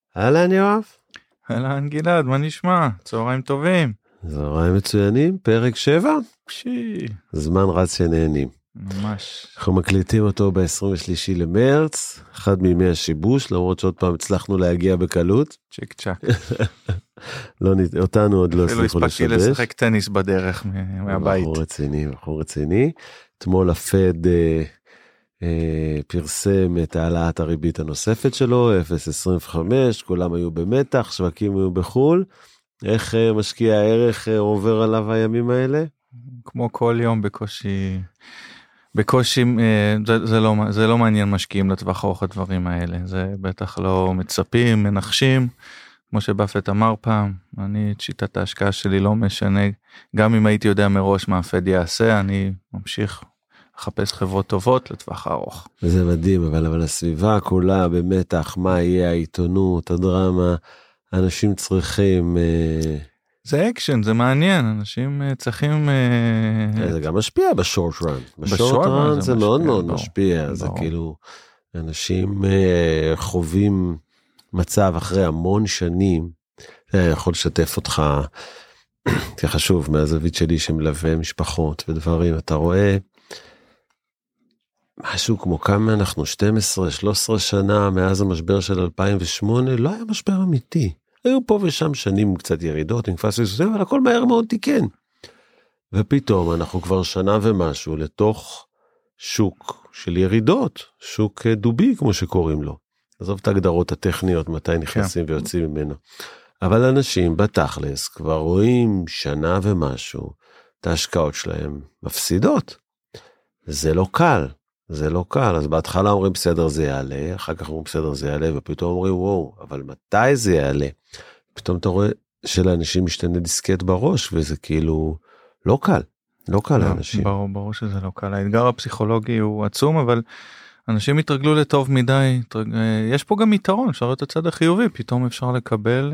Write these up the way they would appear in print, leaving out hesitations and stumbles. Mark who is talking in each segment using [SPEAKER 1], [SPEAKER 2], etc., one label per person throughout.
[SPEAKER 1] אהלן יואב.
[SPEAKER 2] אהלן גלעד, מה נשמע? צהריים טובים.
[SPEAKER 1] צהריים מצוינים, פרק 7. זמן רץ שנהנים.
[SPEAKER 2] ממש.
[SPEAKER 1] אנחנו מקליטים אותו ב-23 למרץ, אחד מימי השיבוש, למרות שעוד פעם הצלחנו להגיע בקלות.
[SPEAKER 2] צ'יק צ'ק.
[SPEAKER 1] אותנו עוד לא הצליחו לשבש.
[SPEAKER 2] אפילו הספקתי לשחק טניס בדרך מהבית.
[SPEAKER 1] בחור רציני. אתמול הפד פרסם את העלאת הריבית הנוספת שלו, 0.25, כולם היו במתח, שווקים היו בחול. איך משקיע הערך עובר עליו הימים האלה?
[SPEAKER 2] כמו כל יום בקושי זה לא מעניין משקיעים לטווח ארוך הדברים האלה, זה בטח לא מצפים, מנחשים, כמו שבאפט אמר פעם, אני את שיטת ההשקעה שלי לא משנה, גם אם הייתי יודע מראש מה הפד יעשה, אני ממשיך לחפש חברות טובות לטווח הארוך.
[SPEAKER 1] זה מדהים, אבל הסביבה כולה במתח, מה יהיה העיתונות, הדרמה, אנשים צריכים...
[SPEAKER 2] זה אקשן, זה מעניין, אנשים צריכים...
[SPEAKER 1] זה גם משפיע בשורט רן. בשורט רן זה מאוד מאוד משפיע, זה כאילו, אנשים חווים מצב אחרי המון שנים, זה יכול לשתף אותך, זה חשוב, מהזווית שלי שמלווה משפחות ודברים, אתה רואה, משהו כמו כמה אנחנו 12-13 שנה מאז המשבר של 2008, לא היה משבר אמיתי. היו פה ושם שנים קצת ירידות, אבל הכל מהר מאוד תיקן. ופתאום אנחנו כבר שנה ומשהו לתוך שוק של ירידות, שוק דובי כמו שקוראים לו. עזוב את ההגדרות הטכניות, מתי נכנסים ויוצאים ממנו. אבל אנשים בתכלס כבר רואים שנה ומשהו, את ההשקעות שלהם מפסידות. זה לא קל. זה לא קל, אז בהתחלה אומרים בסדר זה יעלה, אחר כך אומרים בסדר זה יעלה, ופתאום אומרים וואו, אבל מתי זה יעלה? פתאום אתה רואה שלאנשים משתנה דיסקט בראש, וזה כאילו לא קל, לא קל לאנשים.
[SPEAKER 2] ברור שזה לא קל, האתגר הפסיכולוגי הוא עצום, אבל אנשים התרגלו לטוב מדי, יש פה גם יתרון, אפשר להיות הצד החיובי, פתאום אפשר לקבל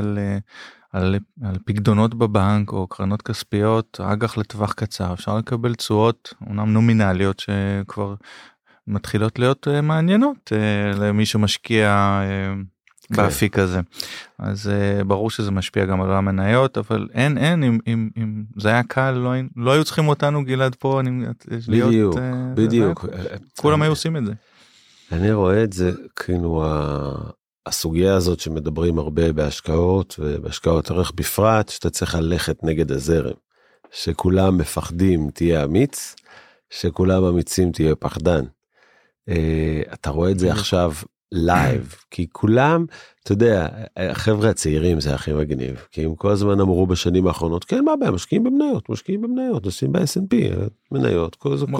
[SPEAKER 2] על פקדונות בבנק או קרנות כספיות, אג"ח לטווח קצר, אפשר לקבל תשואות, אומנם נומינליות שכבר מתחילות להיות מעניינות למי שמשקיע באפיק הזה. אז ברור שזה משפיע גם על המניות, אבל אין, אם זה היה קל, לא היו צריכים אותנו גלעד פה,
[SPEAKER 1] בדיוק.
[SPEAKER 2] כולם היו עושים את זה.
[SPEAKER 1] אני רואה את זה כאילו הסוגיה הזאת שמדברים הרבה בהשקעות, ובהשקעות ערך בפרט, שאתה צריך ללכת נגד הזרם. שכולם מפחדים תהיה אמיץ, שכולם אמיצים תהיה פחדן. אתה רואה את זה עכשיו לייב, כי כולם, אתה יודע, החבר'ה הצעירים זה הכי מגניב, כי הם כל הזמן אמרו בשנים האחרונות, כן, מה בעיה, משקיעים במניות, עושים ב-S&P, מניות,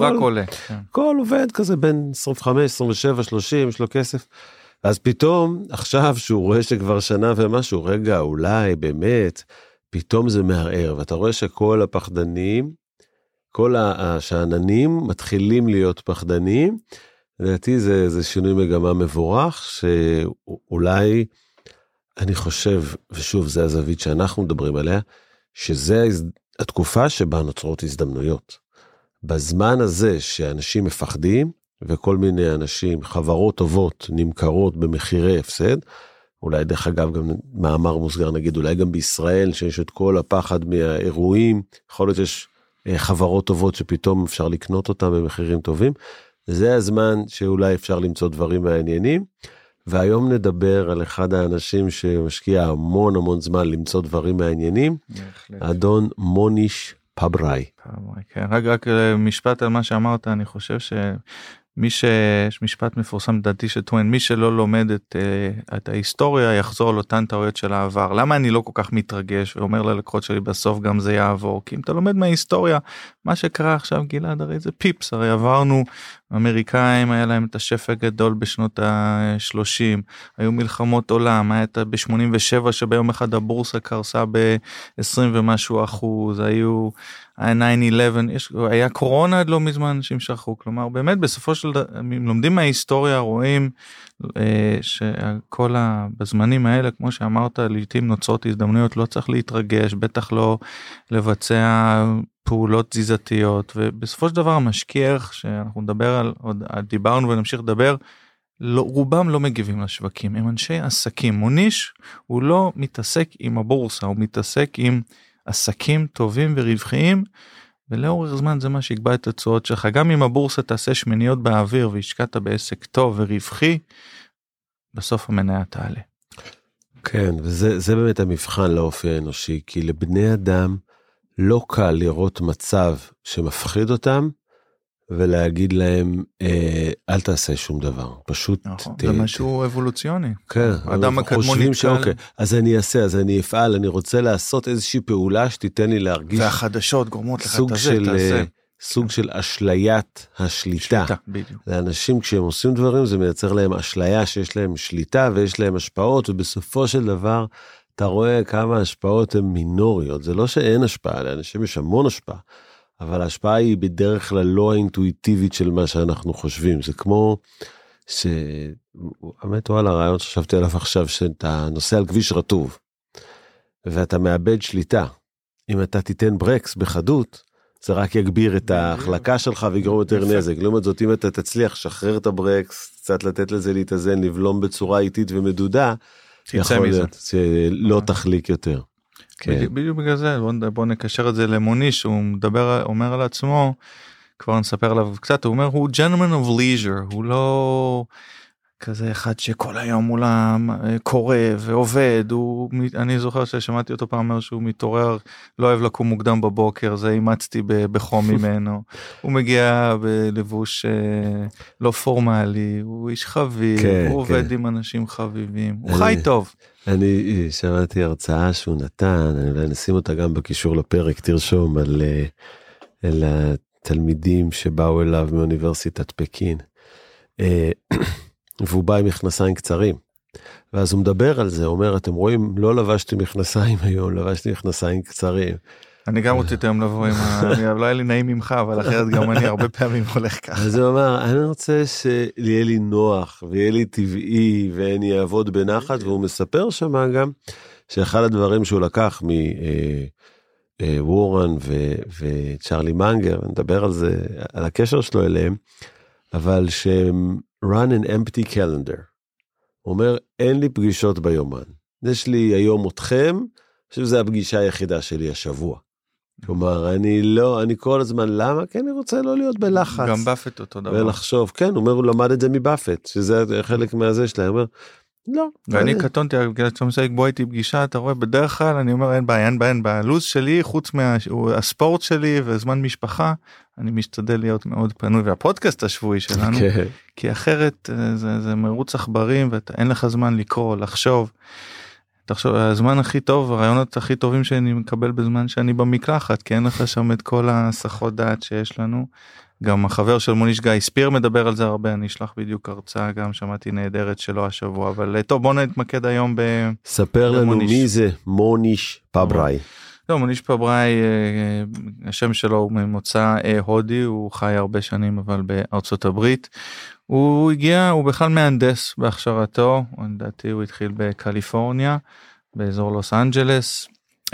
[SPEAKER 1] כל עובד כזה בין 25, 27, 30, יש לו כסף, אז פתאום, עכשיו שהוא רואה שכבר שנה ומשהו, רגע, אולי באמת, פתאום זה מערער, ואתה רואה שכל הפחדנים, כל השעננים מתחילים להיות פחדנים, לדעתי זה שינוי מגמה מבורך, שאולי, אני חושב, ושוב, זה הזווית שאנחנו מדברים עליה, שזה התקופה שבה נוצרות הזדמנויות. בזמן הזה שאנשים מפחדים, וכל מיני אנשים, חברות טובות, נמכרות במחירי הפסד, אולי דרך אגב גם מאמר מוסגר נגיד, אולי גם בישראל, שיש את כל הפחד מהאירועים, יכול להיות שיש חברות טובות שפתאום אפשר לקנות אותם במחירים טובים, זה הזמן שאולי אפשר למצוא דברים מעניינים, והיום נדבר על אחד האנשים שמשקיע המון זמן למצוא דברים מעניינים, אדון מוניש פבראי.
[SPEAKER 2] כן, רק משפט על מה שאמרת, אני חושב יש משפט מפורסם דעתי שטוען, מי שלא לומד את ההיסטוריה יחזור על אותן טעויות של העבר. למה אני לא כל כך מתרגש ואומר ללקוחות שלי בסוף גם זה יעבור? כי אם אתה לומד מההיסטוריה, מה שקרה עכשיו גלעד, הרי זה פיפס, הרי עברנו, אמריקאים היה להם את השפע גדול בשנות ה-30, היו מלחמות עולם, היה את ב-87 שביום אחד הבורסה קרסה ב-20 ומשהו אחוז, היו 9/11, היה קורונה עד לא מזמן, אנשים שכחו, כלומר באמת בסופו של דבר, אם לומדים מההיסטוריה רואים שכל בזמנים האלה, כמו שאמרת, לעתים נוצרות הזדמנויות, לא צריך להתרגש, בטח לא לבצע פעולות תזיזתיות, ובסופו של דבר המשקיע, שאנחנו נדבר על, עוד דיברנו ונמשיך לדבר, רובם לא מגיבים לשווקים, הם אנשי עסקים. מוניש הוא לא מתעסק עם הבורסה, הוא מתעסק עם עסקים טובים ורווחיים, ולאורך זמן זה מה שיקבע את התשואות שלך. גם אם הבורסה תעשה שמניות באוויר והשקעת בעסק טוב ורווחי, בסוף המניה תעלה.
[SPEAKER 1] כן, וזה באמת המבחן לאופי האנושי, כי לבני אדם לא קל לראות מצב שמפחיד אותם, ולהגיד להם, אל תעשה שום דבר, פשוט...
[SPEAKER 2] זה משהו אבולוציוני.
[SPEAKER 1] כן,
[SPEAKER 2] האדם הקדמוני
[SPEAKER 1] שאוקיי, אז אני אעשה, אז אני אפעל, אני רוצה לעשות איזושהי פעולה שתיתן לי להרגיש...
[SPEAKER 2] והחדשות גורמות לך, תעשה.
[SPEAKER 1] סוג של אשליית השליטה. לאנשים כשהם עושים דברים, זה מייצר להם אשליה שיש להם שליטה, ויש להם השפעות, ובסופו של דבר, אתה רואה כמה השפעות הן מינוריות. זה לא שאין השפעה, לאנשים יש המון השפעה. אבל ההשפעה היא בדרך כלל לא האינטואיטיבית של מה שאנחנו חושבים. זה כמו האמת הוא על הרעיון שחשבתי עליו עכשיו, שאתה נוסע על כביש רטוב, ואתה מאבד שליטה. אם אתה תיתן ברקס בחדות, זה רק יגביר את ההחלקה שלך ויגרום יותר נזק. לעומת זאת, אם אתה תצליח לשחרר את הברקס, קצת לתת לזה להתאזן, לבלום בצורה איטית ומדודה, יכול להיות שלא תחליק יותר.
[SPEAKER 2] בדיוק בגלל זה, בוא נקשר את זה למוניש, הוא אומר על עצמו, כבר נספר עליו קצת, הוא אומר, הוא gentleman of leisure, הוא לא כזה אחד שכל היום מולם קורא ועובד, אני זוכר ששמעתי אותו פעם אומר שהוא מתעורר, לא אוהב לקום מוקדם בבוקר, זה אימצתי בחום ממנו, הוא מגיע בלבוש לא פורמלי, הוא איש חביב, הוא עובד עם אנשים חביבים, הוא חי טוב.
[SPEAKER 1] אני שמעתי הרצאה שהוא נתן, אני נשים אותה גם בקישור לפרק, תרשום על התלמידים שבאו אליו מאוניברסיטת פקין, והוא בא עם מכנסיים קצרים, ואז הוא מדבר על זה, הוא אומר, אתם רואים, לא לבשתי מכנסיים היום, לבשתי מכנסיים קצרים.
[SPEAKER 2] אני גם רציתי היום לבוא עם, לא היה לי נעים ממך, אבל אחרת גם אני הרבה פעמים הולך ככה.
[SPEAKER 1] אז הוא אמר, אני רוצה שיהיה לי נוח, ויהיה לי טבעי, ואני אעבוד בנחת, והוא מספר שם גם, שאחד הדברים שהוא לקח מוורן וצ'רלי מנגר, נדבר על זה, על הקשר שלו אליהם, אבל שהם run an empty calendar. הוא אומר, אין לי פגישות ביומן. יש לי היום אתכם, שזו הפגישה היחידה שלי השבוע. כלומר, אני כל הזמן, למה? כי אני רוצה לא להיות בלחץ.
[SPEAKER 2] גם באפט אותו דבר.
[SPEAKER 1] ולחשוב, כן, הוא אומר, הוא למד את זה מבאפט, שזה חלק מהזה שלהם. הוא אומר, לא.
[SPEAKER 2] ואני קטונתי, בוא איתי פגישה, אתה רואה, בדרך כלל אני אומר, אין בעיה, בלוז שלי, חוץ מהספורט שלי וזמן משפחה, אני משתדל להיות מאוד פנוי, והפודקאסט השבועי שלנו, כי אחרת זה מרוץ עכברים, ואין לך זמן לקרוא, לחשוב. תחשוב, הזמן הכי טוב, הרעיונות הכי טובים שאני מקבל בזמן שאני במקלחת, כי אין לך שם את כל הסחות דעת שיש לנו. גם החבר של מוניש גיא ספיר מדבר על זה הרבה, אני אשלח בדיוק הרצאה, גם שמעתי נהדרת שלו השבוע, אבל טוב, בוא נתמקד היום
[SPEAKER 1] ספר לנו מי זה מוניש פבראי.
[SPEAKER 2] לא, מוניש פבראי, השם שלו הוא ממוצא הודי, הוא חי הרבה שנים אבל בארצות הברית, הוא הגיע, הוא בכלל מהנדס בהכשרתו, לדעתי הוא התחיל בקליפורניה, באזור לוס אנג'לס,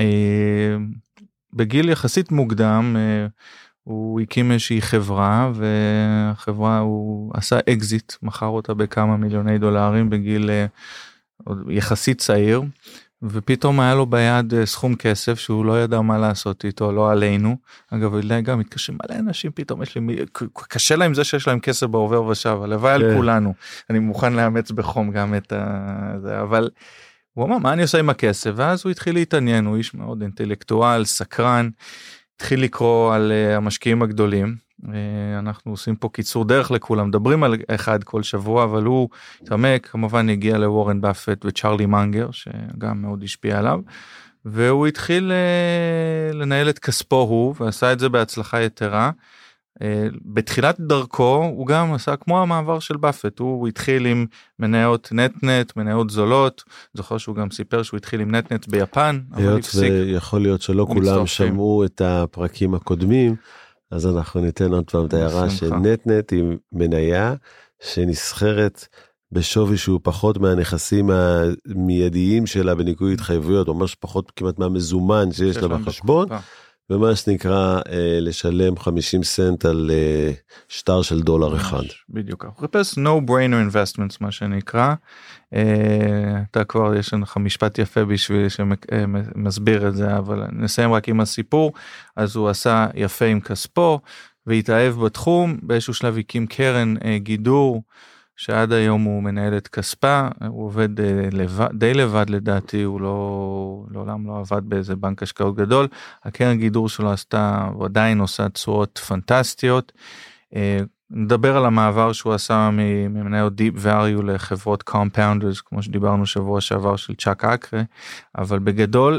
[SPEAKER 2] בגיל יחסית מוקדם, הוא הקים איזושהי חברה, והחברה הוא עשה אקזיט, מכר אותה בכמה מיליוני דולרים בגיל יחסית צעיר, ופתאום היה לו ביד סכום כסף שהוא לא ידע מה לעשות איתו, לא עלינו. אגב, גם מתקשרים מלא אנשים, פתאום יש לי, קשה להם זה שיש להם כסף בעובר ושב, הלוואי על כולנו. אני מוכן לאמץ בחום גם את זה, אבל הוא אמר, מה אני עושה עם הכסף? ואז הוא התחיל להתעניין, הוא איש מאוד אינטלקטואל, סקרן, התחיל לקרוא על המשקיעים הגדולים, אנחנו עושים פה קיצור דרך לכולם, מדברים על אחד כל שבוע, אבל הוא התעמק, כמובן הגיע לוורן באפט וצ'רלי מנגר, שגם מאוד השפיע עליו, והוא התחיל לנהל את כספו הוא, ועשה את זה בהצלחה יתרה. בתחילת דרכו הוא גם עשה כמו המעבר של באפט, הוא התחיל עם מניות נטנט, מניות זולות, זוכר שהוא גם סיפר שהוא התחיל עם נטנט ביפן, אבל הפסיק.
[SPEAKER 1] ויכול להיות שלא כולם שמעו את הפרקים הקודמים, אז אנחנו ניתן עוד פעם את ההערה שנטנט היא מניה שנסחרת בשווי שהוא פחות מהנכסים המיידיים שלה בניקוי התחייבויות, ממש פחות כמעט מהמזומן שיש לה בחשבון, ומה שנקרא לשלם 50 סנט על שטר של $1.
[SPEAKER 2] בדיוק, הוא חיפש no brainer investments מה שנקרא, אתה כבר יש לך משפט יפה בשביל שמסביר את זה, אבל נסיים רק עם הסיפור. אז הוא עשה יפה עם כספו, והתאהב בתחום, באיזשהו שלב הקים קרן גידור, שעד היום הוא מנהל את כספה, הוא עובד די לבד לדעתי, הוא לעולם לא עבד באיזה בנק השקעות גדול, הקרן גידור שלו עשתה, הוא עדיין עושה תשואות פנטסטיות, נדבר על המעבר שהוא עשה ממנהל Deep Value לחברות Compounders, כמו שדיברנו שבוע שעבר של צ'אק אקרה, אבל בגדול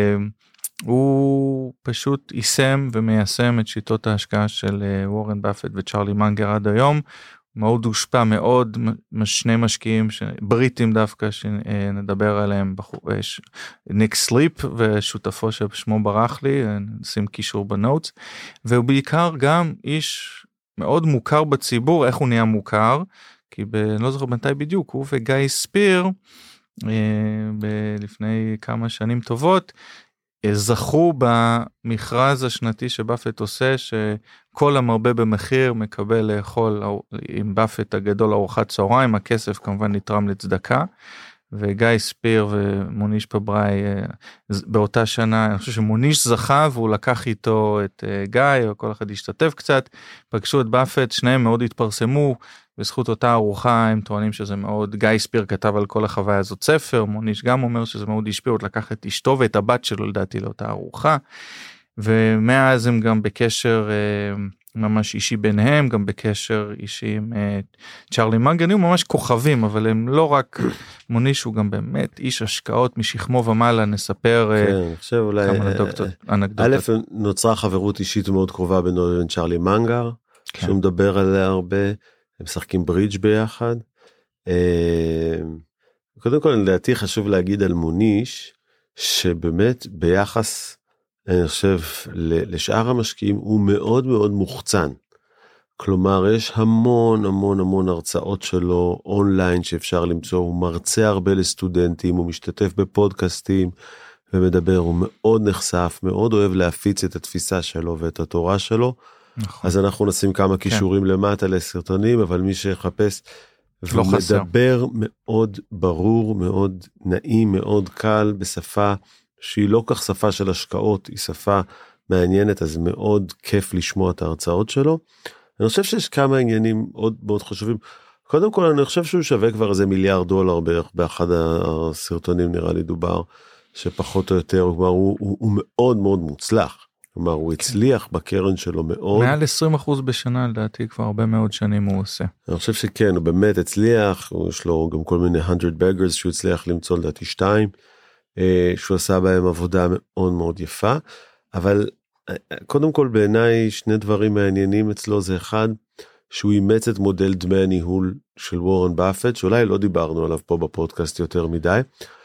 [SPEAKER 2] הוא פשוט יישם ומיישם את שיטות ההשקעה של וורן באפט וצ'רלי מנגר עד היום, מאוד הושפע מאוד שני משקיעים בריטים דווקא שנדבר עליהם, ניק סליפ ושותפו ששמו ברח לי, נשים קישור בנוטס, והוא בעיקר גם איש מאוד מוכר בציבור. איך הוא נהיה מוכר? כי אני לא זוכר מתי בדיוק, הוא וגיא ספיר לפני כמה שנים טובות זכו במכרז השנתי שבאפט עושה, שכל המרבה במחיר מקבל לאכול עם באפט הגדול ארוחת צהריים, הכסף כמובן נתרם לצדקה, וגיא ספיר ומוניש פבראי באותה שנה, אני חושב שמוניש זכה והוא לקח איתו את גיא, וכל אחד השתתף קצת, פגשו את באפט, שניהם מאוד התפרסמו, בזכות אותה ארוחה הם טוענים שזה מאוד, גיא ספיר כתב על כל החוויה הזאת ספר, מוניש גם אומר שזה מאוד השפיע, הוא לקח את אשתו ואת הבת שלו לדעתי לאותה ארוחה, ומאז הם גם בקשר ממש אישי ביניהם, גם בקשר אישי עם צ'רלי מנגר, הם ממש כוכבים, אבל הם לא רק, מוניש הוא גם באמת איש השקעות משכמו ומעלה, נספר כמה אנקדוטות.
[SPEAKER 1] א', נוצרה חברות אישית מאוד קרובה בינו לבין צ'רלי מנגר, שהוא מדבר עליה הרבה, הם משחקים ברידג' ביחד. קודם כל, לדעתי חשוב להגיד על מוניש, שבאמת ביחס, אני חושב, לשאר המשקיעים, הוא מאוד מאוד מוחצן. כלומר, יש המון המון המון הרצאות שלו אונליין שאפשר למצוא, הוא מרצה הרבה לסטודנטים, הוא משתתף בפודקאסטים ומדבר, הוא מאוד נחשף, מאוד אוהב להפיץ את התפיסה שלו ואת התורה שלו. נכון. אז אנחנו נשים כמה קישורים למטה לסרטונים, אבל מי שיחפש, והוא מדבר מאוד ברור, מאוד נעים, מאוד קל, בשפה שהיא לא כך שפה של השקעות, היא שפה מעניינת, אז מאוד כיף לשמוע את ההרצאות שלו. אני חושב שיש כמה עניינים עוד מאוד חשובים. קודם כל, אני חושב שהוא שווה כבר איזה $1 מיליארד בערך, באחד הסרטונים נראה לי דובר, שפחות או יותר, הוא מאוד מאוד מוצלח. כלומר, הוא הצליח בקרן שלו מאוד.
[SPEAKER 2] מעל 20% בשנה, לדעתי, כבר הרבה מאוד שנים הוא עושה.
[SPEAKER 1] אני חושב שכן, הוא באמת הצליח, יש לו גם כל מיני 100 beggars שהוא הצליח למצוא לדעתי 2, שהוא עשה בהם עבודה מאוד מאוד יפה, אבל קודם כל בעיניי שני דברים מעניינים אצלו, זה אחד, שהוא אימץ את מודל דמי הניהול של וורן באפט, שאולי לא דיברנו עליו פה בפודקאסט יותר מדי,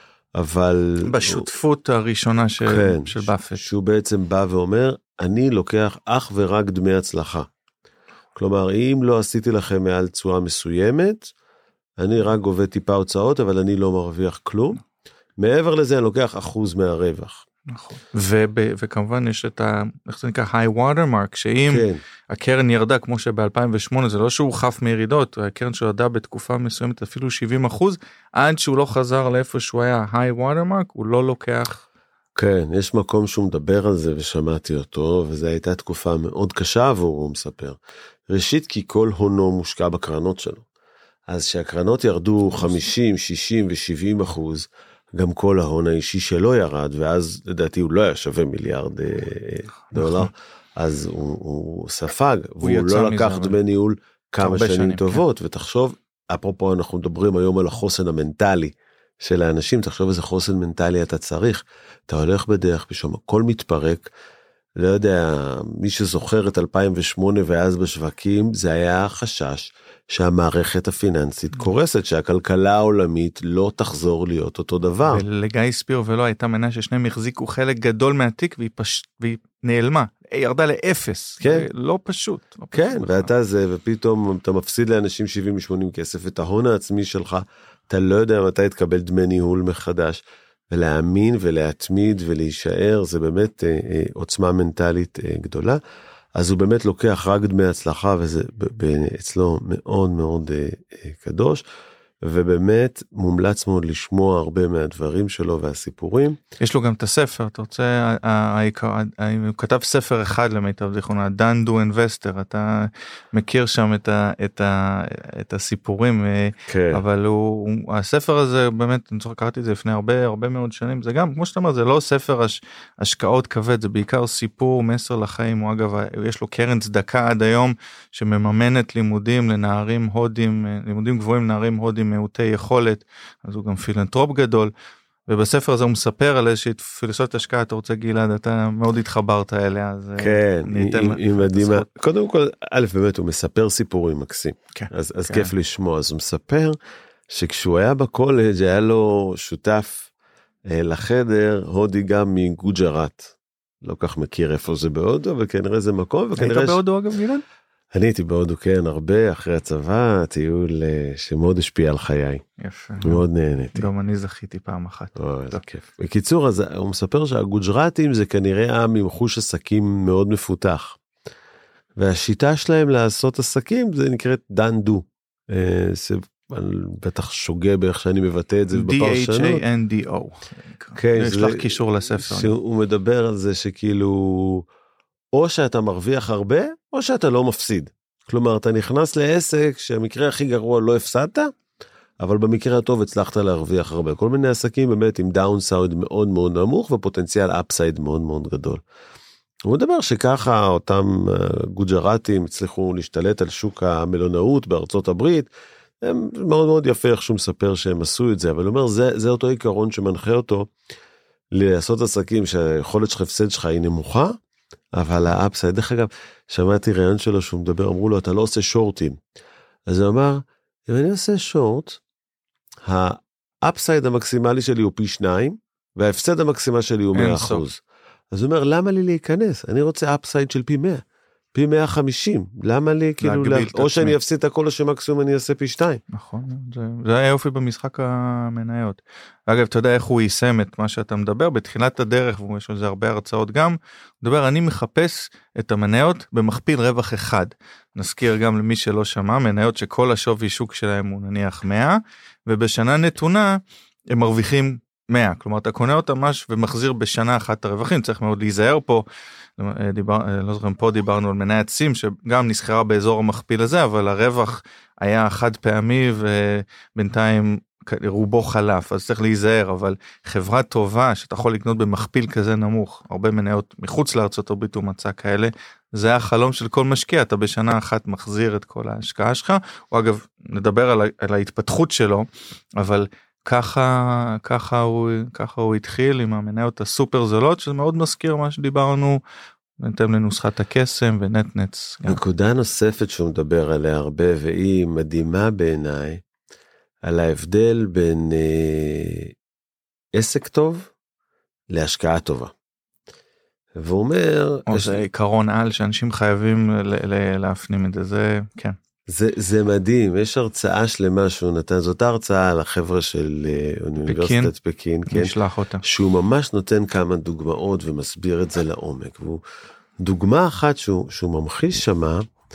[SPEAKER 1] אבל
[SPEAKER 2] בשותפות הראשונה של באפט,
[SPEAKER 1] שהוא בעצם בא ואומר, אני לוקח אך ורק דמי הצלחה. כלומר, אם לא עשיתי לכם מעל תשואה מסוימת, אני רק גובה טיפה הוצאות, אבל אני לא מרוויח כלום. מעבר לזה, אני לוקח 1% מהרווח.
[SPEAKER 2] נכון. וכמובן יש את איך זה נקרא, high water mark, שאם הקרן ירדה, כמו שב-2008, זה לא שהוא חף מירידות, הקרן שירדה בתקופה מסוימת, אפילו 70%, עד שהוא לא חזר לאיפה שהוא היה high water mark, הוא לא לוקח.
[SPEAKER 1] כן, יש מקום שהוא מדבר על זה, ושמעתי אותו, וזו הייתה תקופה מאוד קשה עבור, הוא מספר. ראשית, כי כל הונו מושקע בקרנות שלו. אז שהקרנות ירדו 50, 60 ו-70%, גם כל ההון האישי שלו ירד, ואז לדעתי הוא לא היה שווה $1 מיליארד, אז הוא ספג, והוא לא לקח דמי ניהול כמה שנים טובות, ותחשוב, אפרופו אנחנו מדברים היום על החוסן המנטלי של האנשים, תחשוב איזה חוסן מנטלי אתה צריך, אתה הולך בדרך בשום, הכל מתפרק, לא יודע, מי שזוכר את 2008 ואז בשווקים, זה היה חשש שהמערכת הפיננסית קורסת, שהכלכלה העולמית לא תחזור להיות אותו דבר.
[SPEAKER 2] ולגיא ספיר ולא הייתה מנה ששניהם החזיקו חלק גדול מהתיק, והיא נעלמה, היא ירדה לאפס,
[SPEAKER 1] כן.
[SPEAKER 2] לא פשוט.
[SPEAKER 1] כן, ואתה זה, ופתאום אתה מפסיד לאנשים 70-80 כסף, את ההון העצמי שלך, אתה לא יודע מתי תקבל דמי ניהול מחדש, ולהאמין ולהתמיד ולהישאר, זה באמת עוצמה מנטלית גדולה. אז הוא באמת לוקח רק דמי הצלחה, וזה אצלו מאוד מאוד קדוש, ובאמת מומלץ מאוד לשמוע הרבה מהדברים שלו והסיפורים.
[SPEAKER 2] יש לו גם את הספר, אתה רוצה, הוא כתב ספר אחד למיטב זיכרונה, Don't Do Investor, אתה מכיר שם את הסיפורים,
[SPEAKER 1] כן.
[SPEAKER 2] אבל הספר הזה באמת, אני זוכר, קראתי את זה לפני הרבה מאוד שנים, זה גם, כמו שאתה אומר, זה לא ספר השקעות כבד, זה בעיקר סיפור, מסר לחיים, הוא אגב, יש לו קרן צדקה עד היום, שמממנת לימודים לנערים הודים, לימודים גבוהים לנערים הודים, מעוטי יכולת, אז הוא גם פילנטרופ גדול, ובספר הזה הוא מספר על איזושהי פילוסופית השקעה, אתה רוצה גלעד, אתה מאוד התחברת אליה, אז
[SPEAKER 1] כן, היא מדהימה. קודם כל, א', באמת הוא מספר סיפורים מקסים,
[SPEAKER 2] כן,
[SPEAKER 1] אז כיף לשמוע, אז הוא מספר שכשהוא היה בקולג' היה לו שותף לחדר, הודי גם מגוג'ראט, לא כך מכיר איפה זה בהודו, וכנראה זה מקום,
[SPEAKER 2] היית בהודו אגב גלעד?
[SPEAKER 1] אני הייתי בהודו, כן, הרבה אחרי הצבא, טיול שמאוד השפיע על חיי.
[SPEAKER 2] יפה.
[SPEAKER 1] מאוד נהניתי.
[SPEAKER 2] גם אני זכיתי פעם אחת.
[SPEAKER 1] איזה כיף. בקיצור, אז הוא מספר שהגוג'ראטים זה כנראה עם חוש עסקים מאוד מפותח. והשיטה שלהם לעשות עסקים זה נקראת דנדו. בטח שוגע באיך שאני מבטא את זה בפרשנות.
[SPEAKER 2] D-H-A-N-D-O.
[SPEAKER 1] כן.
[SPEAKER 2] יש לך קישור לספר.
[SPEAKER 1] שהוא מדבר על זה שכאילו, או שאתה מרוויח הרבה, או שאתה לא מפסיד. כלומר, אתה נכנס לעסק שהמקרה הכי גרוע לא הפסדת, אבל במקרה הטוב הצלחת להרוויח הרבה. כל מיני עסקים באמת עם דאונסייד מאוד מאוד נמוך, ופוטנציאל אפסייד מאוד מאוד גדול. הוא מדבר שככה אותם גוג'ראטים הצליחו להשתלט על שוק המלונאות בארצות הברית, הם מאוד מאוד יפה איך שהוא מספר שהם עשו את זה, אבל הוא אומר, זה אותו עיקרון שמנחה אותו לעשות עסקים שהיכולת שלך הפסד שלך היא נמוכה, אבל האפסייד, דרך אגב, שמעתי רעיון שלו שהוא מדבר, אמרו לו, אתה לא עושה שורטים. אז הוא אמר, אם אני עושה שורט, האפסייד המקסימלי שלי הוא פי 2, וההפסד המקסימה שלי הוא 100%. אז הוא אומר, למה לי להיכנס? אני רוצה אפסייד של פי 100, פי 150. למה לי כאילו, או שאני אפסיד את הכל, או שמקסימום אני אעשה פי 2.
[SPEAKER 2] נכון, זה היה יופי במשחק המניות. אגב, אתה יודע איך הוא יישם את מה שאתה מדבר, בתחילת הדרך, ויש על זה הרבה הרצאות גם, הוא מדבר, אני מחפש את המניות במכפיל רווח אחד. נזכיר גם למי שלא שמע, מניות שכל השווי שוק שלהם הוא נניח 100, ובשנה נתונה הם מרוויחים 100, כלומר אתה קונה אותה ממש ומחזיר בשנה אחת את הרווחים, צריך מאוד להיזהר פה, לא זוכרים פה דיברנו על מניית סים שגם נסחרה באזור המכפיל הזה, אבל הרווח היה חד פעמי ובינתיים רובו חלף, אז צריך להיזהר, אבל חברה טובה שאתה יכול לקנות במכפיל כזה נמוך, הרבה מניות מחוץ לארצות הברית הוא מצא כאלה, זה החלום של כל משקיע, אתה בשנה אחת מחזיר את כל ההשקעה שלך, או אגב נדבר על ההתפתחות שלו, אבל ככה הוא התחיל עם המניות הסופר זולות, שזה מאוד מזכיר מה שדיברנו, ניתן לנוסחת הקסם ונטנץ.
[SPEAKER 1] נקודה נוספת שהוא מדבר עליה הרבה, והיא מדהימה בעיניי, על ההבדל בין עסק טוב להשקעה טובה. והוא אומר...
[SPEAKER 2] זה עיקרון על שאנשים חייבים להפנים את זה, זה כן.
[SPEAKER 1] זה מדהים, יש הרצאה שלמה שהוא נתן, זאת הרצאה על החבר'ה של אוניברסיטת פקין, כן,
[SPEAKER 2] נשלח אותה.
[SPEAKER 1] שהוא ממש נותן כמה דוגמאות ומסביר את זה לעומק, והוא דוגמה אחת שהוא ממחיש שמה,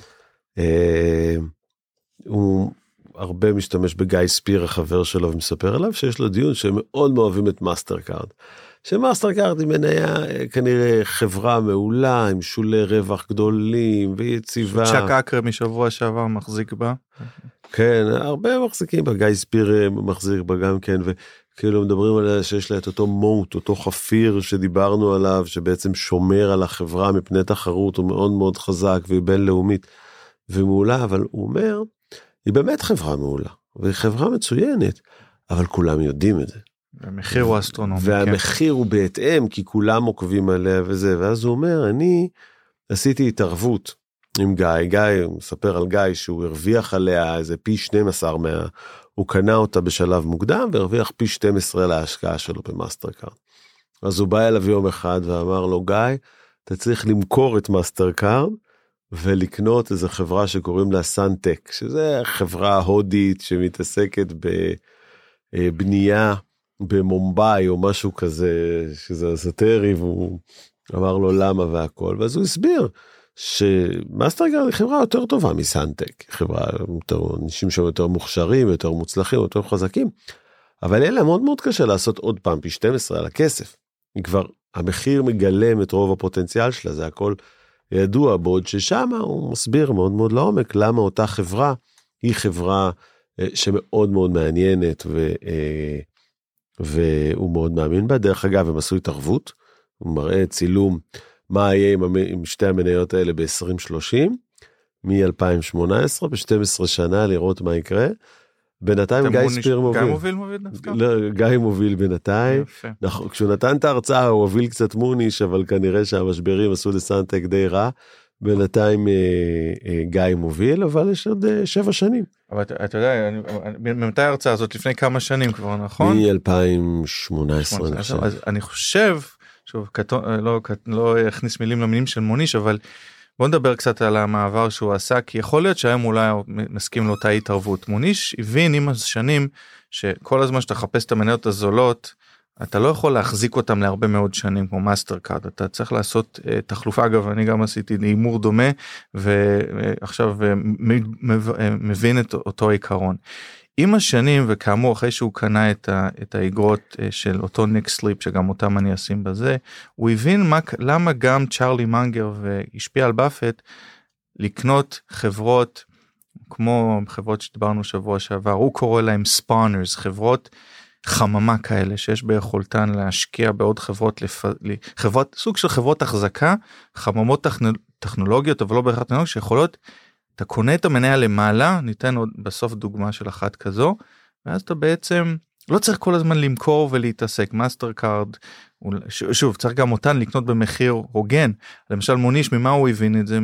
[SPEAKER 1] הוא הרבה משתמש בגיא ספיר החבר שלו ומספר עליו שיש לו דיון שהם מאוד מאוהבים את מאסטר קארד, שמאסטר קארד היא מניה כנראה חברה מעולה עם שולי רווח גדולים ויציבה.
[SPEAKER 2] צ'ק אקרה משבוע שעבר מחזיק בה.
[SPEAKER 1] כן, הרבה מחזיקים בה, גיא ספיר מחזיק בה גם כן, וכאילו מדברים עליה שיש לה את אותו מוט, אותו חפיר שדיברנו עליו, שבעצם שומר על החברה מפני תחרות, הוא מאוד מאוד חזק והיא בינלאומית ומעולה, אבל הוא אומר, היא באמת חברה מעולה, והיא חברה מצוינת, אבל כולם יודעים את זה.
[SPEAKER 2] והמחיר הוא אסטרונומי.
[SPEAKER 1] והמחיר הוא בהתאם, כי כולם עוקבים עליה וזה, ואז הוא אומר, אני עשיתי התערבות עם גיא, הוא מספר על גיא שהוא הרוויח עליה איזה פי 12 הוא קנה אותה בשלב מוקדם, והרוויח פי 12 להשקעה שלו במאסטר קארד. אז הוא בא אליו יום אחד ואמר לו, גיא, אתה צריך למכור את מאסטר קארד, ולקנות איזו חברה שקוראים לה סנטק, שזה חברה הודית שמתעסקת בבנייה במומביי או משהו כזה, שזה אזוטרי, והוא אמר לו למה והכל, ואז הוא הסביר שמאסטרגרד היא חברה יותר טובה מסנטק, חברה יותר, אנשים שם יותר מוכשרים, יותר מוצלחים, יותר חזקים, אבל אלה מאוד מאוד קשה לעשות עוד פעם פי 12 על הכסף. כבר המחיר מגלם את רוב הפוטנציאל שלה, זה הכל ידוע, בעוד ששם הוא מסביר מאוד מאוד לעומק למה אותה חברה היא חברה שמאוד מאוד מעניינת, והוא מאוד מאמין בה. דרך אגב, הם עשו התערבות, הוא מראה צילום מה יהיה עם שתי המניות האלה ב-2030, מ-2018, ב-12 שנה לראות מה יקרה. בינתיים גיא ספיר מוביל.
[SPEAKER 2] גיא מוביל דווקא?
[SPEAKER 1] לא, גיא מוביל בינתיים. נכון, כשהוא נתן את ההרצאה הוא הוביל קצת מוניש, אבל כנראה שהמשברים עשו לסנטק די רע. בינתיים גיא מוביל, אבל יש עוד 7 שנים.
[SPEAKER 2] אבל אתה יודע, ממתי ההרצאה הזאת? לפני כמה שנים כבר, נכון?
[SPEAKER 1] מ-2018.
[SPEAKER 2] אז אני חושב, שוב, לא הכניס מילים למילים של מוניש, אבל בוא נדבר קצת על המעבר שהוא עשה, כי יכול להיות שהיום אולי מסכים לאותה התערבות. מוניש הבין עם השנים, שכל הזמן שאתה חפש את המניות הזולות, אתה לא יכול להחזיק אותם להרבה מאוד שנים כמו מאסטר קארד, אתה צריך לעשות תחלופה. אגב, אני גם עשיתי אימור דומה, ועכשיו מבין את אותו עיקרון. עם השנים, וכאמור אחרי שהוא קנה את האגרות של אותו ניק סליפ, שגם אותם אני אשים בזה, הוא הבין למה גם צ'רלי מנגר והשפיע על באפט, לקנות חברות, כמו חברות שדיברנו שבוע שעבר, הוא קורא להם ספאונרס, חברות חממה כאלה, שיש ביכולתן להשקיע בעוד חברות, סוג של חברות החזקה, חממות טכנולוגיות, אבל לא בהכרח טכנולוגיות, שיכולות, אתה קונה את המניה למעלה, ניתן עוד בסוף דוגמה של אחת כזו, ואז אתה בעצם לא צריך כל הזמן למכור ולהתעסק. מאסטר קארד, שוב, צריך גם אותן לקנות במחיר הוגן. למשל מוניש, ממה הוא הבין את זה?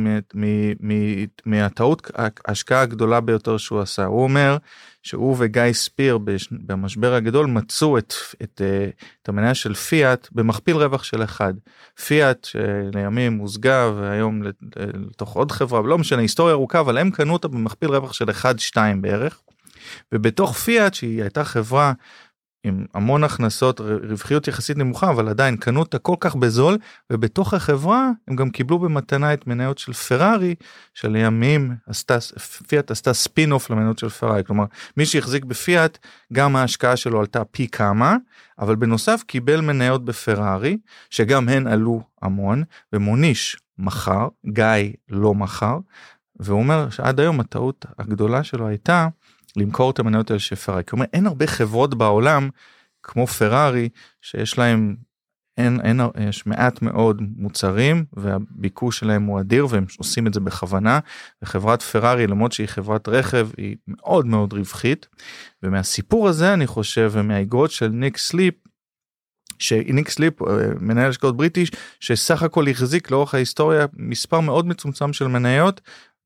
[SPEAKER 2] מהטעות, ההשקעה הגדולה ביותר שהוא עשה. הוא אומר שהוא וגיא ספיר במשבר הגדול מצאו את המניה של פיאט במכפיל רווח של 1. פיאט שלימים מוסגה והיום לתוך עוד חברה, לא משנה, היסטוריה ארוכה, אבל הם קנו אותה במכפיל רווח של 1-2 בערך. ובתוך פיאט, שהיא הייתה חברה עם המון הכנסות, רווחיות יחסית נמוכה, אבל עדיין קנו אותה כל כך בזול, ובתוך החברה הם גם קיבלו במתנה את מניות של פרארי, שלימים פיאט עשתה ספין אוף למניות של פרארי, כלומר מי שהחזיק בפיאט, גם ההשקעה שלו עלתה פי כמה, אבל בנוסף קיבל מניות בפרארי, שגם הן עלו המון, ומוניש מחר, גיא לא מחר, והוא אומר שעד היום הטעות הגדולה שלו הייתה, למכור את המניות האלה של פרארי. כלומר, אין הרבה חברות בעולם, כמו פרארי, שיש להם, יש מעט מאוד מוצרים, והביקוש שלהם הוא אדיר, והם עושים את זה בכוונה, וחברת פרארי, למרות שהיא חברת רכב, היא מאוד מאוד רווחית, ומהסיפור הזה, אני חושב, ומהאגרות של ניק סליפ, שניק סליפ, מנהל השקעות בריטיש, שסך הכל החזיק לאורך ההיסטוריה, מספר מאוד מצומצם של מניות,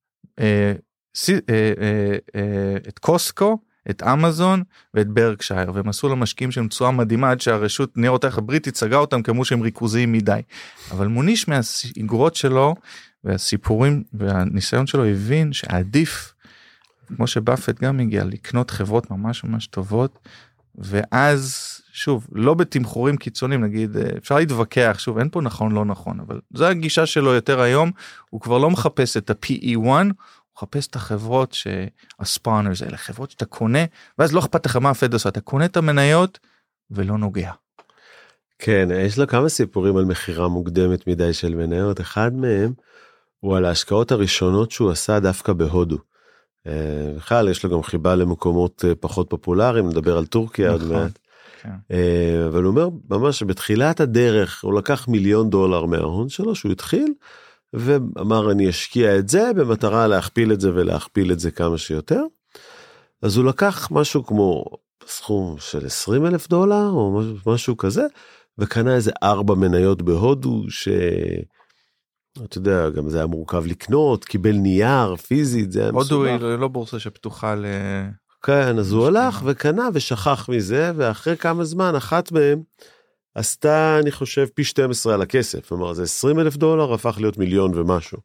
[SPEAKER 2] את קוסקו, את אמזון ואת ברקשייר, והם עשו למשקיעים שהם תשואה מדהימה, עד שהרשות ניירות ערך הבריטית סגרה אותם כמו שהם ריכוזיים מדי. אבל מוניש מהאגרות שלו, והסיפורים והניסיון שלו הבין שעדיף, כמו שבאפט גם הגיע, לקנות חברות ממש ממש טובות, ואז שוב, לא בתמחורים קיצוניים, נגיד, אפשר להתווכח, שוב, אין פה נכון לא נכון, אבל זו הגישה שלו יותר היום, הוא כבר לא מחפש את ה-PE1, חפש את החברות שהספאונרס האלה, חברות שאתה קונה, ואז לא אכפת לך מה הפד עושה, אתה קונה את המניות ולא נוגע.
[SPEAKER 1] כן, יש לו כמה סיפורים על מחירה מוקדמת מדי של מניות, אחד מהם הוא על ההשקעות הראשונות שהוא עשה דווקא בהודו. בכלל יש לו גם חיבה למקומות פחות פופולריים, נדבר על טורקיה עוד מעט. אבל הוא אומר ממש שבתחילת הדרך הוא לקח $1,000,000 מההון שלו שהוא התחיל, ואמר אני אשקיע את זה במטרה להכפיל את זה ולהכפיל את זה כמה שיותר. אז הוא לקח משהו כמו סכום של $20,000 או משהו כזה, וקנה איזה 4 מניות בהודו, אתה יודע, גם זה היה מורכב לקנות, קיבל נייר פיזית, זה היה מסובך.
[SPEAKER 2] הודו היא לא בורסה שפתוחה ל...
[SPEAKER 1] כן, אז הוא הלך וקנה ושכח מזה, ואחרי כמה זמן אחת מהם עשתה, אני חושב, פי 12 על הכסף. כלומר, זה $20,000, הפך להיות 1,000,000 ומשהו.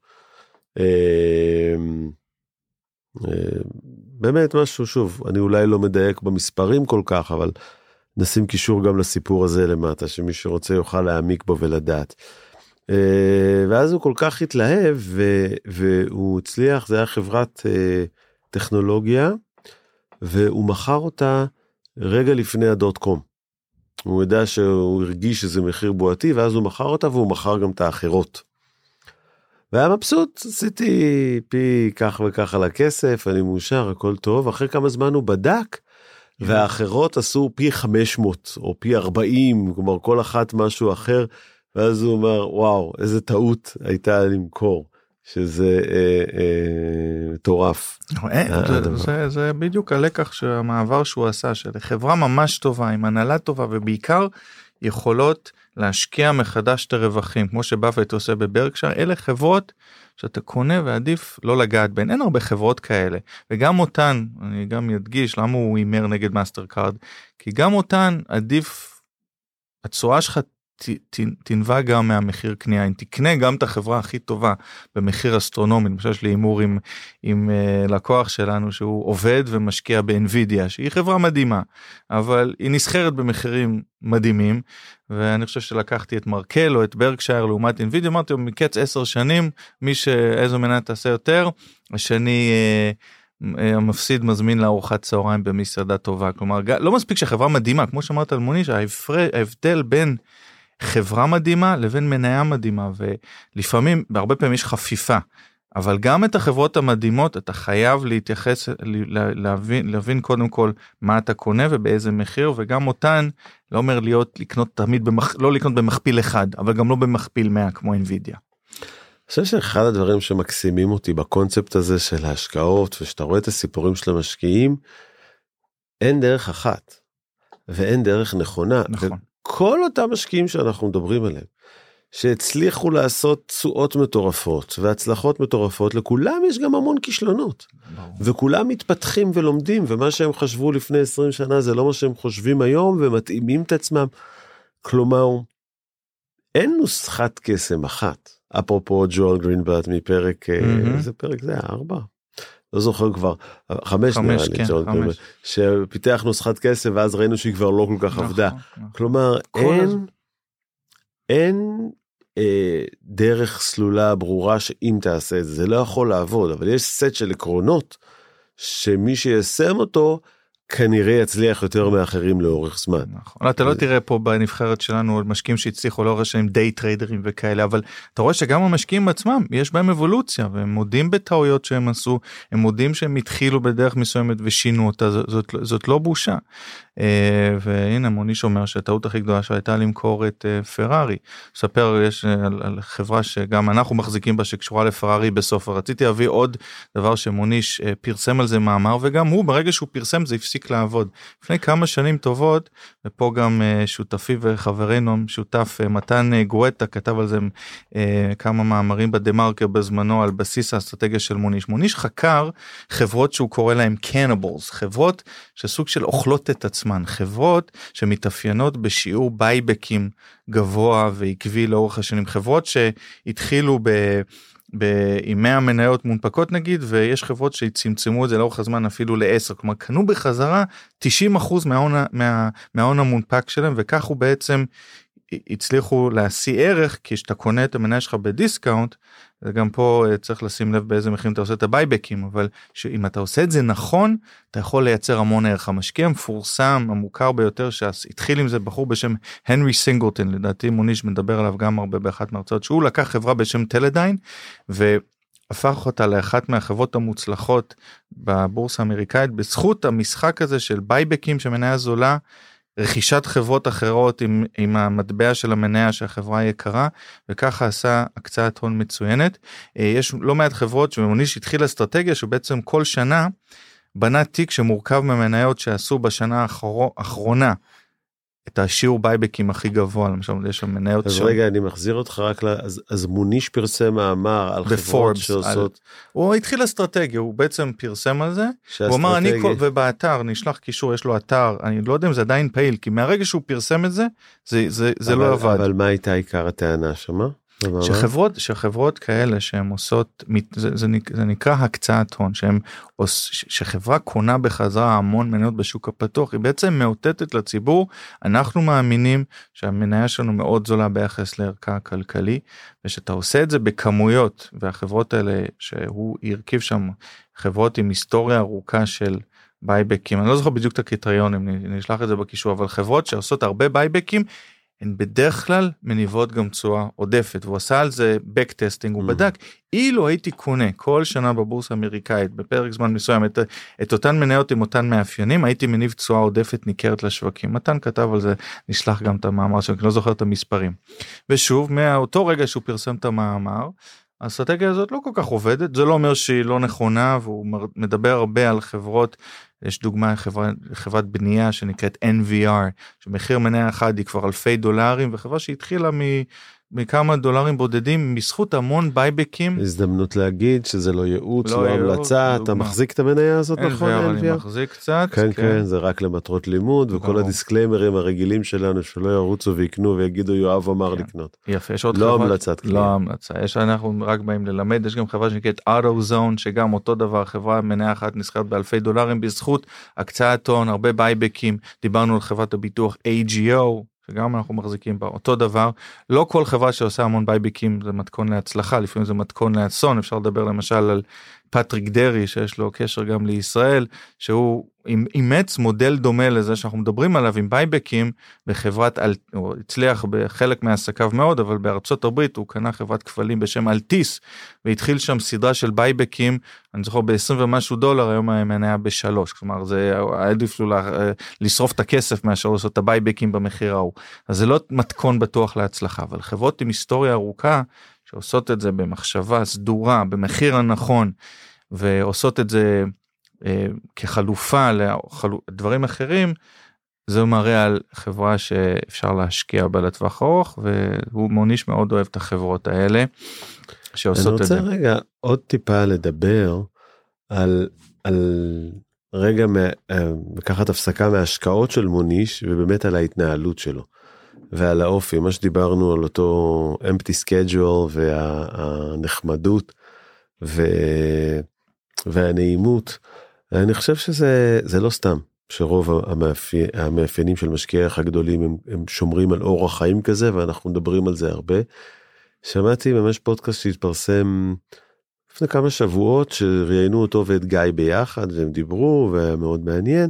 [SPEAKER 1] באמת משהו, שוב, אני אולי לא מדייק במספרים כל כך, אבל נשים קישור גם לסיפור הזה למטה, שמי שרוצה יוכל להעמיק בו ולדעת. ואז הוא כל כך התלהב, והוא הצליח, זה היה חברת טכנולוגיה, והוא מכר אותה רגע לפני .com. הוא ידע שהוא הרגיש שזה מחיר בועתי, ואז הוא מכר אותה, והוא מכר גם את האחרות. והיה מבסוט, עשיתי פי כך וכך על הכסף, אני מאושר, הכל טוב. אחרי כמה זמן הוא בדק, והאחרות עשו פי 500, או פי 40, כלומר כל אחת משהו אחר, ואז הוא אומר, וואו, איזה טעות הייתה למכור, שזה מטורף.
[SPEAKER 2] זה בדיוק הלקח שהמעבר שהוא עשה, של חברה ממש טובה, עם הנהלה טובה, ובעיקר יכולות להשקיע מחדש את הרווחים, כמו שבאפט עושה בברקשייר. אלה חברות שאתה קונה ועדיף לא לגעת בהן. אין הרבה חברות כאלה, וגם אותן, אני גם ידגיש למה הוא הימר נגד מאסטר קארד, כי גם אותן עדיף, התשואה שלך תנבע גם מהמחיר קנייה, אם תקנה גם את החברה הכי טובה במחיר אסטרונומי. למשל יש לי הימור עם לקוח שלנו שהוא עובד ומשקיע באנווידיה, שהיא חברה מדהימה, אבל היא נסחרת במחירים מדהימים, ואני חושב שלקחתי את מרקל או את ברקשייר לעומת אנווידיה, אמרתי, מקץ 10 שנים, מי שאיזו מנה תעשה יותר, השני המפסיד מזמין לארוחת צהריים במסעדה טובה. כלומר, לא מספיק שהחברה מדהימה, כמו שאמרת על מוניש, ההבדל בין חברה מדהימה לבין מניה מדהימה, ולפעמים, בהרבה פעמים יש חפיפה, אבל גם את החברות המדהימות, אתה חייב להתייחס, להבין קודם כל מה אתה קונה ובאיזה מחיר, וגם אותן, לא אומר לקנות תמיד, לא לקנות במכפיל אחד, אבל גם לא במכפיל 100 כמו אינווידיה.
[SPEAKER 1] אני חושב שאחד הדברים שמקסימים אותי בקונספט הזה של ההשקעות, ושאתה רואה את הסיפורים של המשקיעים, אין דרך אחת, ואין דרך נכונה.
[SPEAKER 2] נכון.
[SPEAKER 1] כל אותם משקיעים שאנחנו מדברים עליהם, שהצליחו לעשות תשואות מטורפות, והצלחות מטורפות, לכולם יש גם המון כישלונות. וכולם מתפתחים ולומדים, ומה שהם חשבו לפני 20 שנה, זה לא מה שהם חושבים היום, ומתאימים את עצמם. כלומר, אין נוסחת קסם אחת. אפרופו ג'ואל גרינבלט מפרק, איזה פרק זה היה? 4? לא זוכר כבר, 5 נראה לי, ג'ואל גרינבלט, שפיתח נוסחת קסם, ואז ראינו שהיא כבר לא כל כך עבדה. כלומר, אין דרך סלולה ברורה שאם תעשה את זה, זה לא יכול לעבוד, אבל יש סט של עקרונות, שמי שיסם אותו, כנראה יצליח יותר מאחרים לאורך זמן.
[SPEAKER 2] נכון. אתה לא תראה פה בנבחרת שלנו משקיעים שהצליחו לאורך שהם די טריידרים וכאלה, אבל אתה רואה שגם המשקיעים בעצמם יש בהם אבולוציה, והם מודים בטעויות שהם עשו, הם מודים שהם התחילו בדרך מסוימת ושינו אותה, זאת לא בושה. והנה מוניש אומר שהטעות הכי גדולה שהייתה למכור את פרארי. ספר יש על חברה שגם אנחנו מחזיקים בה שקשורה לפרארי בסוף, רציתי להביא עוד דבר שמוניש פרסם על זה מאמר, וגם הוא ברגע שהוא פרסם זה הפסיק לעבוד. לפני כמה שנים טובות, ופה גם שותפי וחברנו שותף מתן גואטה כתב על זה כמה מאמרים בדמרקר בזמנו על בסיס האסטרטגיה של מוניש. מוניש חקר חברות שהוא קורא להם cannibals, חברות שסוג של אוכלות את עצמן, חברות שמתאפיינות בשיעור בייבקים גבוה ועקבי לאורך השנים, חברות שהתחילו עם 100 מניות מונפקות נגיד, ויש חברות שצמצמו את זה לאורך הזמן אפילו ל10, כלומר קנו בחזרה 90% מההון המונפק שלהם, וכך הוא בעצם הצליחו להשיא ערך, כי שאתה קונה את המניה שלך בדיסקאונט, וגם פה צריך לשים לב באיזה מחירים אתה עושה את הבייבקים, אבל אם אתה עושה את זה נכון, אתה יכול לייצר המון ערך. המשקיע המפורסם, המוכר ביותר, שהתחיל עם זה בחור בשם הנרי סינגלטון, לדעתי מוניש מדבר עליו גם הרבה באחת מהרצאות, שהוא לקח חברה בשם טלדיין, והפך אותה לאחת מהחברות המוצלחות בבורסה האמריקאית, בזכות המשחק הזה של בייבקים שמניה זולה, רכישת חברות אחרות עם המטבע של המניה שהחברה יקרה, וככה עשה הקצאת הון מצוינת. יש לא מעט חברות שמוניש התחיל אסטרטגיה שבעצם כל שנה בנה תיק שמורכב ממניות שעשו בשנה האחרונה את השיעור בייבקים הכי גבוה, למשל יש שם מניות
[SPEAKER 1] אז רגע אני מחזיר אותך רק אז מוניש פרסם מאמר על חברות שעושות,
[SPEAKER 2] הוא התחיל אסטרטגיה, הוא בעצם פרסם על זה, הוא אמר ובאתר נשלח קישור, יש לו אתר, אני לא יודע אם זה עדיין פעיל, כי מהרגע שהוא פרסם את זה, זה לא עבד.
[SPEAKER 1] אבל מה הייתה עיקר הטענה שמה?
[SPEAKER 2] שחברות כאלה שהן עושות, זה נקרא הקצאת הון, שחברה קונה בחזרה המון מניות בשוק הפתוח, היא בעצם מאותתת לציבור, אנחנו מאמינים שהמניה שלנו מאוד זולה ביחס לערכה הכלכלי, ושאתה עושה את זה בכמויות, והחברות האלה שהוא ירכיב שם, חברות עם היסטוריה ארוכה של בייבקים, אני לא זוכר בדיוק את הקריטריונים, נשלח את זה בקישור, אבל חברות שעושות הרבה בייבקים, הן בדרך כלל מניבות גם תשואה עודפת, והוא עשה על זה בק-טסטינג, הוא בדק, אילו הייתי קונה כל שנה בבורסה האמריקאית, בפרק זמן מסוים, את אותן מניות עם אותן מאפיינים, הייתי מניב תשואה עודפת ניכרת לשווקים. מתן כתב על זה, נשלח גם את המאמר, שאני לא זוכר את המספרים. ושוב, מאותו רגע שהוא פרסם את המאמר, האסטרטגיה הזאת לא כל כך עובדת, זה לא אומר שהיא לא נכונה, והוא מדבר הרבה על חברות, יש דוגמה, חברת בנייה שנקראת NVR, שמחיר מניה אחד היא כבר אלפי דולרים, וחברה שהתחילה מכמה דולרים בודדים, מזכות המון בייבקים.
[SPEAKER 1] הזדמנות להגיד שזה לא ייעוץ, לא המלצה, אתה מחזיק את המניה הזאת, נכון?
[SPEAKER 2] אני מחזיק קצת.
[SPEAKER 1] כן, כן, זה רק למטרות לימוד, וכל הדיסקליימרים הרגילים שלנו, שלא ירוצו ויקנו ויגידו יואב אמר לקנות.
[SPEAKER 2] יפה, יש עוד
[SPEAKER 1] לא המלצת קנייה.
[SPEAKER 2] לא המלצה, אנחנו רק באים ללמד, יש גם חברה שנקראת AutoZone, שגם אותו דבר, חברה מניה אחת נסחרת באלפי דולרים, בזכות הקצאת הון, הרבה בייבקים, דיברנו על חברת הביטוח AGO, שגם אנחנו מחזיקים בה, אותו דבר, לא כל חברה שעושה המון בייביקים זה מתכון להצלחה, לפעמים זה מתכון לאסון, אפשר לדבר למשל על פטריק דרי, שיש לו קשר גם לישראל, שהוא אימץ מודל דומה לזה שאנחנו מדברים עליו עם בייבקים, בחברת, הוא הצליח בחלק מהעסקיו מאוד, אבל בארצות הברית הוא קנה חברת כבלים בשם אלטיס, והתחיל שם סדרה של בייבקים, אני זוכר ב$20 ומשהו, היום המניה ב3, כלומר זה עדיף לו לשרוף את הכסף מאשר לעשות את הבייבקים במחיר ההוא, אז זה לא מתכון בטוח להצלחה, אבל חברות עם היסטוריה ארוכה, שעושות את זה במחשבה סדורה, במחיר הנכון, ועושות את זה כחלופה לדברים אחרים, זה מראה על חברה שאפשר להשקיע בה לטווח ארוך, והוא מוניש מאוד אוהב את החברות האלה, שעושות את זה.
[SPEAKER 1] אני רוצה רגע עוד טיפה לדבר על רגע לקחת הפסקה מההשקעות של מוניש, ובאמת על ההתנהלות שלו. ועל האופי, מה שדיברנו על אותו empty schedule והנחמדות והנעימות, אני חושב שזה לא סתם, שרוב המאפיינים של משקיעי הערך הגדולים הם שומרים על אורח חיים כזה, ואנחנו מדברים על זה הרבה. שמעתי ממש פודקאסט שהתפרסם לפני כמה שבועות, שראיינו אותו ואת גיא ביחד, והם דיברו, והיה מאוד מעניין,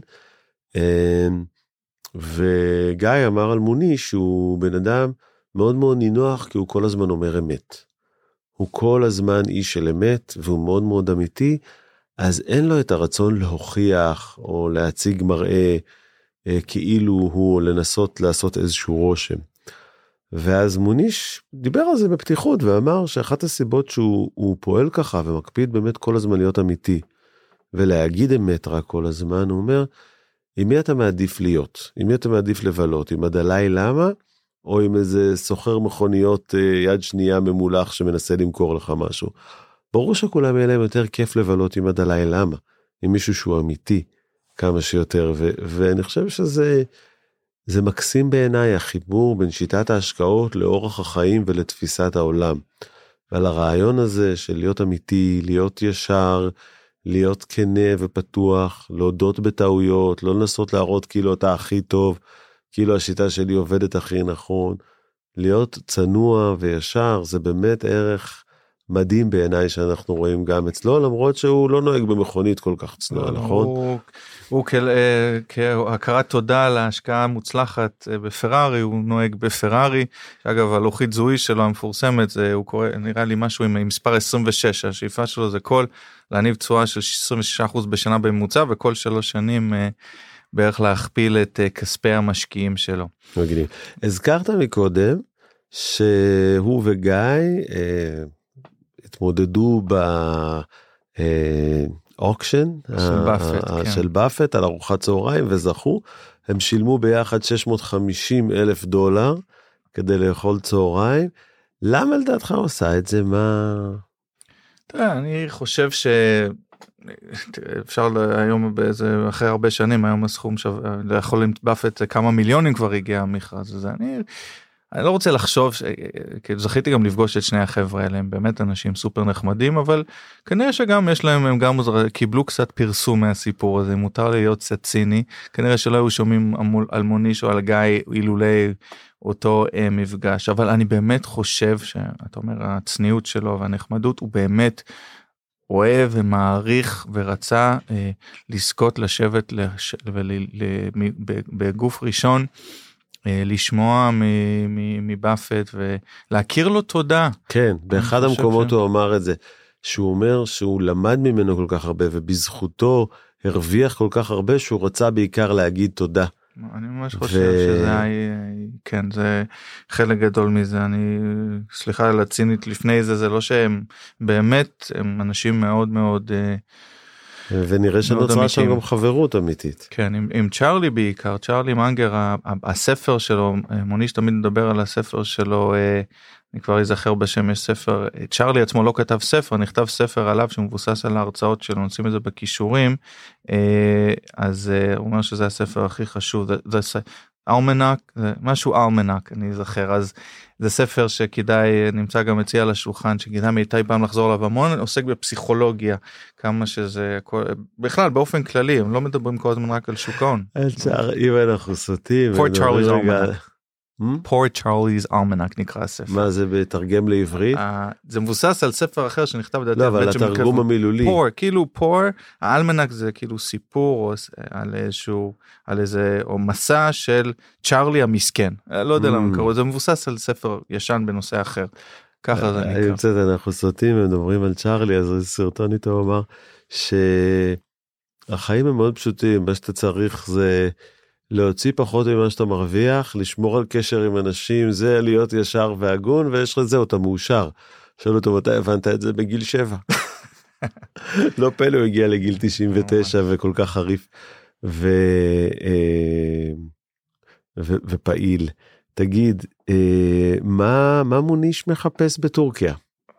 [SPEAKER 1] וגיא אמר על מוניש שהוא בן אדם מאוד מאוד נינוח, כי הוא כל הזמן אומר אמת. הוא כל הזמן איש של אמת, והוא מאוד מאוד אמיתי, אז אין לו את הרצון להוכיח, או להציג מראה, כאילו הוא לנסות לעשות איזשהו רושם. ואז מוניש דיבר על זה בפתיחות, ואמר שאחת הסיבות שהוא פועל ככה, ומקפיד באמת כל הזמן להיות אמיתי, ולהגיד אמת רק כל הזמן, הוא אומר, עם מי אתה מעדיף להיות? עם מי אתה מעדיף לבלות? עם הדלאי למה? או עם איזה סוחר מכוניות יד שנייה ממולח שמנסה למכור לך משהו? ברור שכולם יהיה להם יותר כיף לבלות עם הדלאי למה? עם מישהו שהוא אמיתי כמה שיותר. ואני חושב שזה מקסים בעיניי, החיבור בין שיטת ההשקעות לאורח החיים ולתפיסת העולם. ועל הרעיון הזה של להיות אמיתי, להיות ישר, להיות כנה ופתוח, להודות בטעויות, לא לנסות להראות כאילו אתה הכי טוב, כאילו השיטה שלי עובדת הכי נכון, להיות צנוע וישר, זה באמת ערך מדהים בעיניי שאנחנו רואים גם אצלו, למרות שהוא לא נוהג במכונית כל כך צנוע, נכון?
[SPEAKER 2] הוא כהכרת תודה על ההשקעה המוצלחת בפרארי, הוא נוהג בפרארי, אגב הלוחית זוהי שלו המפורסמת, הוא קורא, נראה לי משהו עם מספר 26, השאיפה שלו זה להניב תשואה של 26% בשנה בממוצע, וכל 3 שנים בערך להכפיל את כספי המשקיעים שלו.
[SPEAKER 1] מגניב. הזכרת מקודם שהוא וגיא התמודדו באוקשן של באפט על ארוחת צהריים וזכו, הם שילמו ביחד $650,000 כדי לאכול צהריים. למה לדעתך עושה את זה? מה...
[SPEAKER 2] אני חושב שאפשר היום אחרי הרבה שנים, היום הסכום יכול עם באפט כמה מיליונים כבר הגיע המכרז הזה. אני לא רוצה לחשוב, כאילו זכיתי גם לפגוש את שני החבר'ה האלה, הם באמת אנשים סופר נחמדים, אבל כנראה שגם יש להם, הם גם קיבלו קצת פרסום מהסיפור הזה, מותר להיות קצת ציני, כנראה שלא היו שומעים על מוניש או על גיא אילולי אותו מפגש, אבל אני באמת חושב שאתה אומר, הצניעות שלו והנחמדות, הוא באמת אוהב ומעריך ורצה לזכות לשבת בגוף ראשון, לשמוע מבאפט ולהכיר לו תודה.
[SPEAKER 1] כן, באחד המקומות הוא אמר את זה, שהוא אומר שהוא למד ממנו כל כך הרבה, ובזכותו הרוויח כל כך הרבה, שהוא רצה בעיקר להגיד תודה.
[SPEAKER 2] אני ממש חושב שזה כן, זה חלק גדול מזה, אני סליחה על הצינית לפני זה, זה לא שהם באמת, הם אנשים מאוד מאוד
[SPEAKER 1] ונראה שנוצרה שם גם חברות אמיתית.
[SPEAKER 2] כן, עם צ'רלי בעיקר, צ'רלי מנגר, הספר שלו, מוניש תמיד מדבר על הספר שלו, אני כבר אזכר בשם, יש ספר, צ'רלי עצמו לא כתב ספר, נכתב ספר עליו שמבוסס על ההרצאות שלו, נוצאים את זה בכישורים, אז הוא אומר שזה הספר הכי חשוב, זה אלמנק, משהו אלמנק, אני אזכר, אז זה ספר שכדאי, נמצא גם אצלי על השולחן, שכדאי מאיתי פעם לחזור עליו המון, עוסק בפסיכולוגיה, כמה שזה, בכלל באופן כללי, הם לא מדברים כל הזמן רק על שוק ההון.
[SPEAKER 1] אם אנחנו סוטים,
[SPEAKER 2] Poor Charlie's Almanac. Poor Charlie's Almanac נקרא הספר.
[SPEAKER 1] מה זה בתרגם לעברית?
[SPEAKER 2] זה מבוסס על ספר אחר שנכתב
[SPEAKER 1] לא, אבל התרגום המילולי.
[SPEAKER 2] Poor, כאילו Poor, האלמנק זה כאילו סיפור על איזה, או מסע של צ'רלי המסכן. לא יודע למה קראו, זה מבוסס על ספר ישן בנושא אחר. ככה זה נקרא.
[SPEAKER 1] יוצאת, אנחנו סוטים ומדברים על צ'רלי, אז סרטון איתו אמר שהחיים הם מאוד פשוטים, מה שאתה צריך זה להוציא פחות ממה שאתה מרוויח, לשמור על קשר עם אנשים, זה להיות ישר והגון, ויש לך זהו, אתה מאושר. שאלו אותו, מתי הבנת את זה? בגיל 7. לא פלא, הוא הגיע לגיל 99 וכל כך חריף ופעיל. תגיד, מה מוניש מחפש בטורקיה?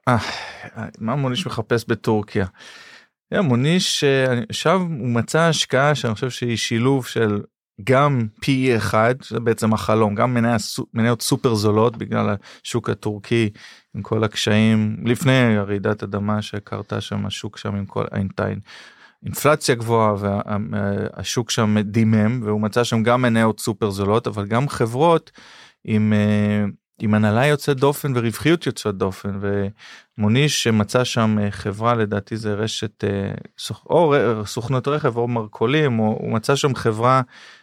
[SPEAKER 2] מה מוניש מחפש בטורקיה? מוניש, עכשיו הוא מצא השקעה שאני חושב שהיא שילוב של גם PE1, שזה בעצם החלום, גם מניות סופר זולות בגלל השוק הטורקי עם כל הקשיים, לפני רעידת אדמה שקרתה שם, השוק שם עם כל אינפלציה גבוהה והשוק שם דימם, והוא מצא שם גם מניות סופר זולות, אבל גם חברות עם הנהלה יוצאת דופן ורווחיות יוצאת דופן, ומוניש שמצא שם חברה, לדעתי זה רשת, או סוכנות רכב או מרכולים, הוא מצא שם חברה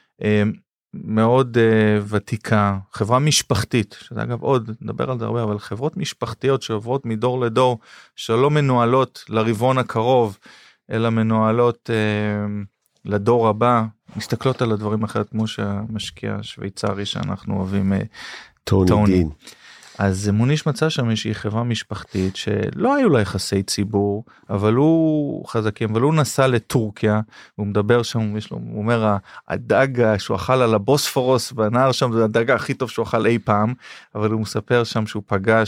[SPEAKER 2] מאוד ותיקה, חברה משפחתית, שזה אגב עוד, נדבר על זה הרבה, אבל חברות משפחתיות שעוברות מדור לדור, שלא מנוהלות לרבעון הקרוב, אלא מנוהלות לדור הבא, מסתכלות על הדברים אחרת, כמו שהמשקיע השוויצרי שאנחנו אוהבים, טוני. אז מוניש מצא שם איזושהי חברה משפחתית שלא היו לה יחסי ציבור, אבל הוא חזקים, אבל הוא נסע לטורקיה, הוא מדבר שם, הוא אומר, הדג שהוא אכל על הבוספורוס והנהר שם, זה הדג הכי טוב שהוא אכל אי פעם, אבל הוא מספר שם שהוא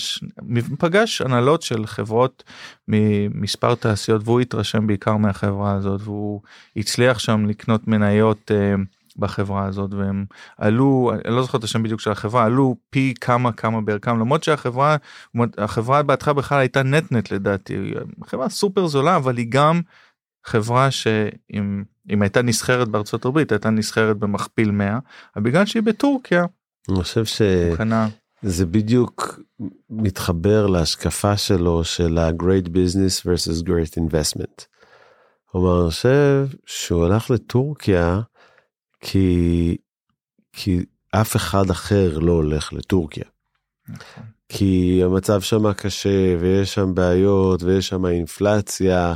[SPEAKER 2] פגש הנהלות של חברות ממספר תעשיות, והוא התרשם בעיקר מהחברה הזאת, והוא הצליח שם לקנות מניות בחברה הזאת, והם עלו, אני לא זוכר את השם בדיוק של החברה, עלו פי כמה בערכם, למרות שהחברה בהתחלה בכלל הייתה נט לדעתי, חברה סופר זולה, אבל היא גם חברה שאם הייתה נסחרת בארצות הברית, הייתה נסחרת במכפיל 100, אבל בגלל שהיא בטורקיה,
[SPEAKER 1] אני חושב שזה בדיוק מתחבר להשקפה שלו, של ה-Great Business versus Great Investment. כלומר, אני חושב שהוא הלך לטורקיה, כי אף אחד אחר לא הולך לטורקיה. כי המצב שם קשה, ויש שם בעיות, ויש שם אינפלציה,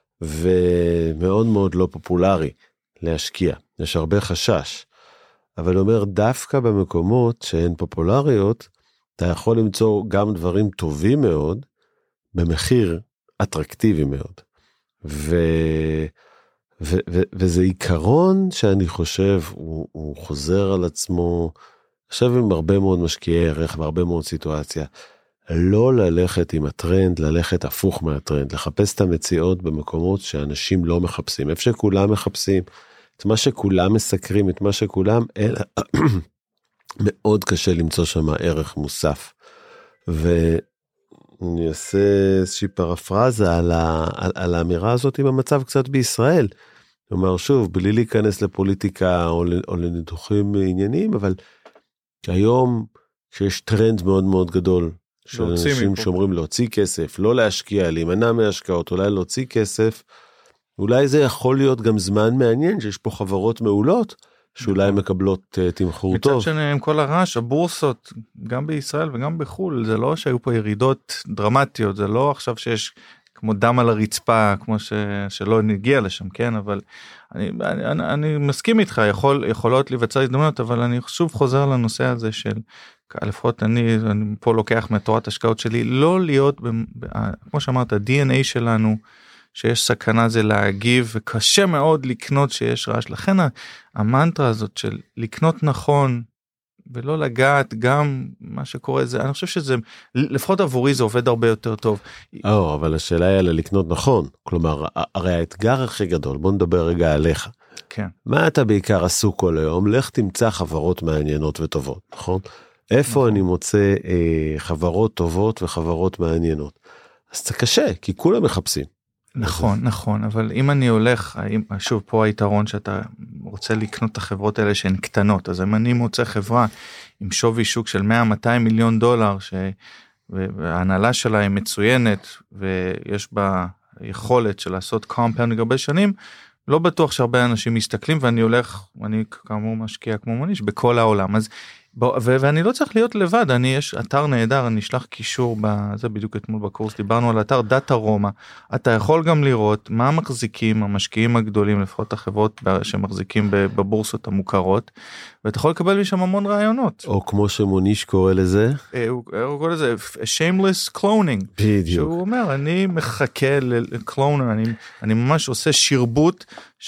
[SPEAKER 1] ומאוד מאוד לא פופולרי להשקיע. יש הרבה חשש. אבל הוא אומר, דווקא במקומות שאין פופולריות, אתה יכול למצוא גם דברים טובים מאוד, במחיר אטרקטיבי מאוד. וזה עיקרון שאני חושב, הוא חוזר על עצמו, עכשיו עם הרבה מאוד משקיעי ערך, והרבה מאוד סיטואציה, לא ללכת עם הטרנד, ללכת הפוך מהטרנד, לחפש את המציאות במקומות שאנשים לא מחפשים, איפה שכולם מחפשים, את מה שכולם מסקרים, את מה שכולם, מאוד קשה למצוא שם ערך מוסף. ואני אעשה איזושהי פרפרזה על האמירה הזאת עם המצב קצת בישראל. כלומר, שוב, בלי להיכנס לפוליטיקה או לניתוחים ענייניים, אבל היום שיש טרנד מאוד מאוד גדול, של אנשים שאומרים להוציא כסף, לא להשקיע, להימנע מהשקעות, אולי להוציא כסף, אולי זה יכול להיות גם זמן מעניין, שיש פה חברות מעולות, שאולי מקבלות תמחור טוב.
[SPEAKER 2] מצד שני, עם כל הרעש, הבורסות, גם בישראל וגם בחול, זה לא שהיו פה ירידות דרמטיות, זה לא עכשיו שיש כמו דם על הרצפה, כמו שלא נגיע לשם, כן? אבל אני מסכים איתך, יכולות להיווצר הזדמנויות, אבל אני שוב חוזר לנושא הזה של, לפחות אני פה לוקח מתורת השקעות שלי, לא להיות, כמו שאמרת, ה-DNA שלנו, שיש סכנה זה להגיב, וקשה מאוד לקנות שיש רעש. לכן המנטרה הזאת של לקנות נכון, ולא לגעת גם מה שקורה זה, אני חושב שזה, לפחות עבורי זה עובד הרבה יותר טוב.
[SPEAKER 1] אבל השאלה היא על לקנות נכון, כלומר, הרי האתגר הכי גדול, בוא נדבר רגע עליך.
[SPEAKER 2] כן.
[SPEAKER 1] מה אתה בעיקר עסוק כל היום? לך תמצא חברות מעניינות וטובות, נכון? איפה אני מוצא חברות טובות וחברות מעניינות? אז זה קשה, כי כולם מחפשים.
[SPEAKER 2] נכון, אבל אם אני הולך, שוב פה היתרון שאתה רוצה לקנות את החברות האלה שהן קטנות, אז אם אני מוצא חברה עם שווי שוק של 100-200 מיליון דולר, וההנהלה שלה היא מצוינת, ויש בה יכולת של לעשות קומפאונד לגבי שנים, לא בטוח שהרבה אנשים מסתכלים, ואני הולך, אני כאמור משקיע כמו מוניש, בכל העולם, אז ואני לא צריך להיות לבד, יש אתר נהדר, אני אשלח קישור, זה בדיוק אתמול בקורס, דיברנו על אתר דאטה רומא, אתה יכול גם לראות מה מחזיקים המשקיעים הגדולים, לפחות החברות שמחזיקים בבורסות המוכרות, ואתה יכול לקבל משם המון רעיונות.
[SPEAKER 1] או כמו שמוניש קורא לזה?
[SPEAKER 2] הוא קורא לזה shameless cloning.
[SPEAKER 1] בדיוק.
[SPEAKER 2] שהוא אומר, אני מחכה לקלונר, אני ממש עושה שירבוט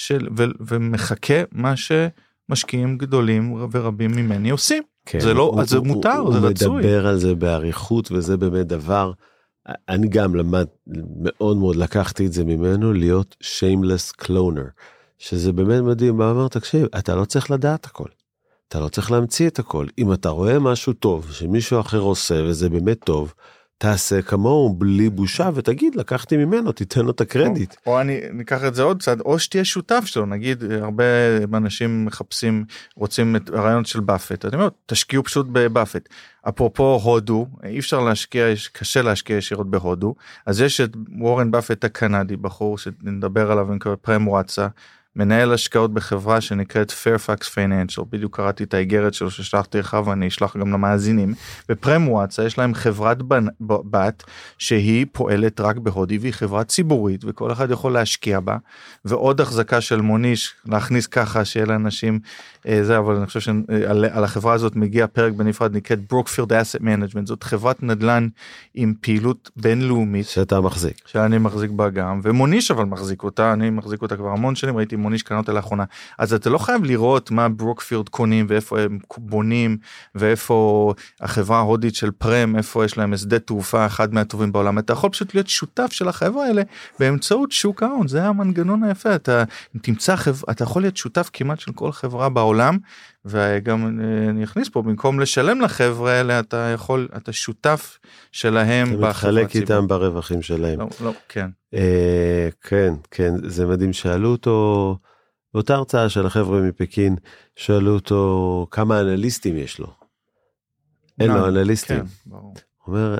[SPEAKER 2] ומחכה מה שמשקיעים גדולים ורבים ממני עושים.
[SPEAKER 1] כן,
[SPEAKER 2] זה לא, אז זה מותר, זה רצוי.
[SPEAKER 1] הוא מדבר על זה בעריכות, וזה באמת דבר, אני גם מאוד מאוד לקחתי את זה ממנו, להיות shameless cloner, שזה באמת מדהים, מה אמר, תקשיב, אתה לא צריך לדעת הכל, אתה לא צריך להמציא את הכל, אם אתה רואה משהו טוב, שמישהו אחר עושה, וזה באמת טוב, תעשה כמוהו בלי בושה, ותגיד, לקחתי ממנו, תיתן לו את הקרדיט.
[SPEAKER 2] או אני ניקח את זה עוד צד, או שתהיה שותף שלו, נגיד, הרבה אנשים מחפשים, רוצים את הרעיון של באפט, אני אומר, תשקיעו פשוט בבאפט. אפרופו הודו, אי אפשר להשקיע, קשה להשקיע ישירות בהודו, אז יש את וורן באפט הקנדי, בחור שנדבר עליו, ונקרא פרם וואטסה, מנהל השקעות בחברה שנקראת Fairfax Financial, בדיוק קראתי את האיגרת שלו ששלחתי לך ואני אשלח גם למאזינים, בפרם וואטסה יש להם חברת בת שהיא פועלת רק בהודי והיא חברה ציבורית וכל אחד יכול להשקיע בה, ועוד החזקה של מוניש להכניס ככה שיהיה לאנשים זה, אבל אני חושב שעל החברה הזאת מגיע פרק בנפרד נקראת ברוקפילד אסט מנג'מנט, זאת חברת נדל"ן עם פעילות בינלאומית
[SPEAKER 1] שאתה מחזיק,
[SPEAKER 2] שאני מחזיק בה גם, ומוניש אבל מחזיק אותה, אני מחזיק אותה כבר המון שנים, ראיתי מוניש קנה אותה לאחרונה, אז אתה לא חייב לראות מה ברוקפילד קונים ואיפה הם בונים ואיפה החברה ההודית של פרם, איפה יש להם שדה תעופה אחד מהטובים בעולם, אתה יכול פשוט להיות שותף של החברה האלה באמצעות שוק ההון, זה המנגנון היפה, אתה יכול להיות שותף כמעט של כל חברה בעולם, וגם אני אכניס פה, במקום לשלם לחברה האלה, אתה שותף שלהם
[SPEAKER 1] בחברה הציבורית. אתה מתחלק איתם ברווחים שלהם.
[SPEAKER 2] לא, כן.
[SPEAKER 1] כן, זה מדהים, שאלו אותו, באותה הרצאה של החבר'ה מפקין, שאלו אותו כמה אנליסטים יש לו. אין לו אנליסטים.
[SPEAKER 2] כן, ברור.
[SPEAKER 1] הוא אומר,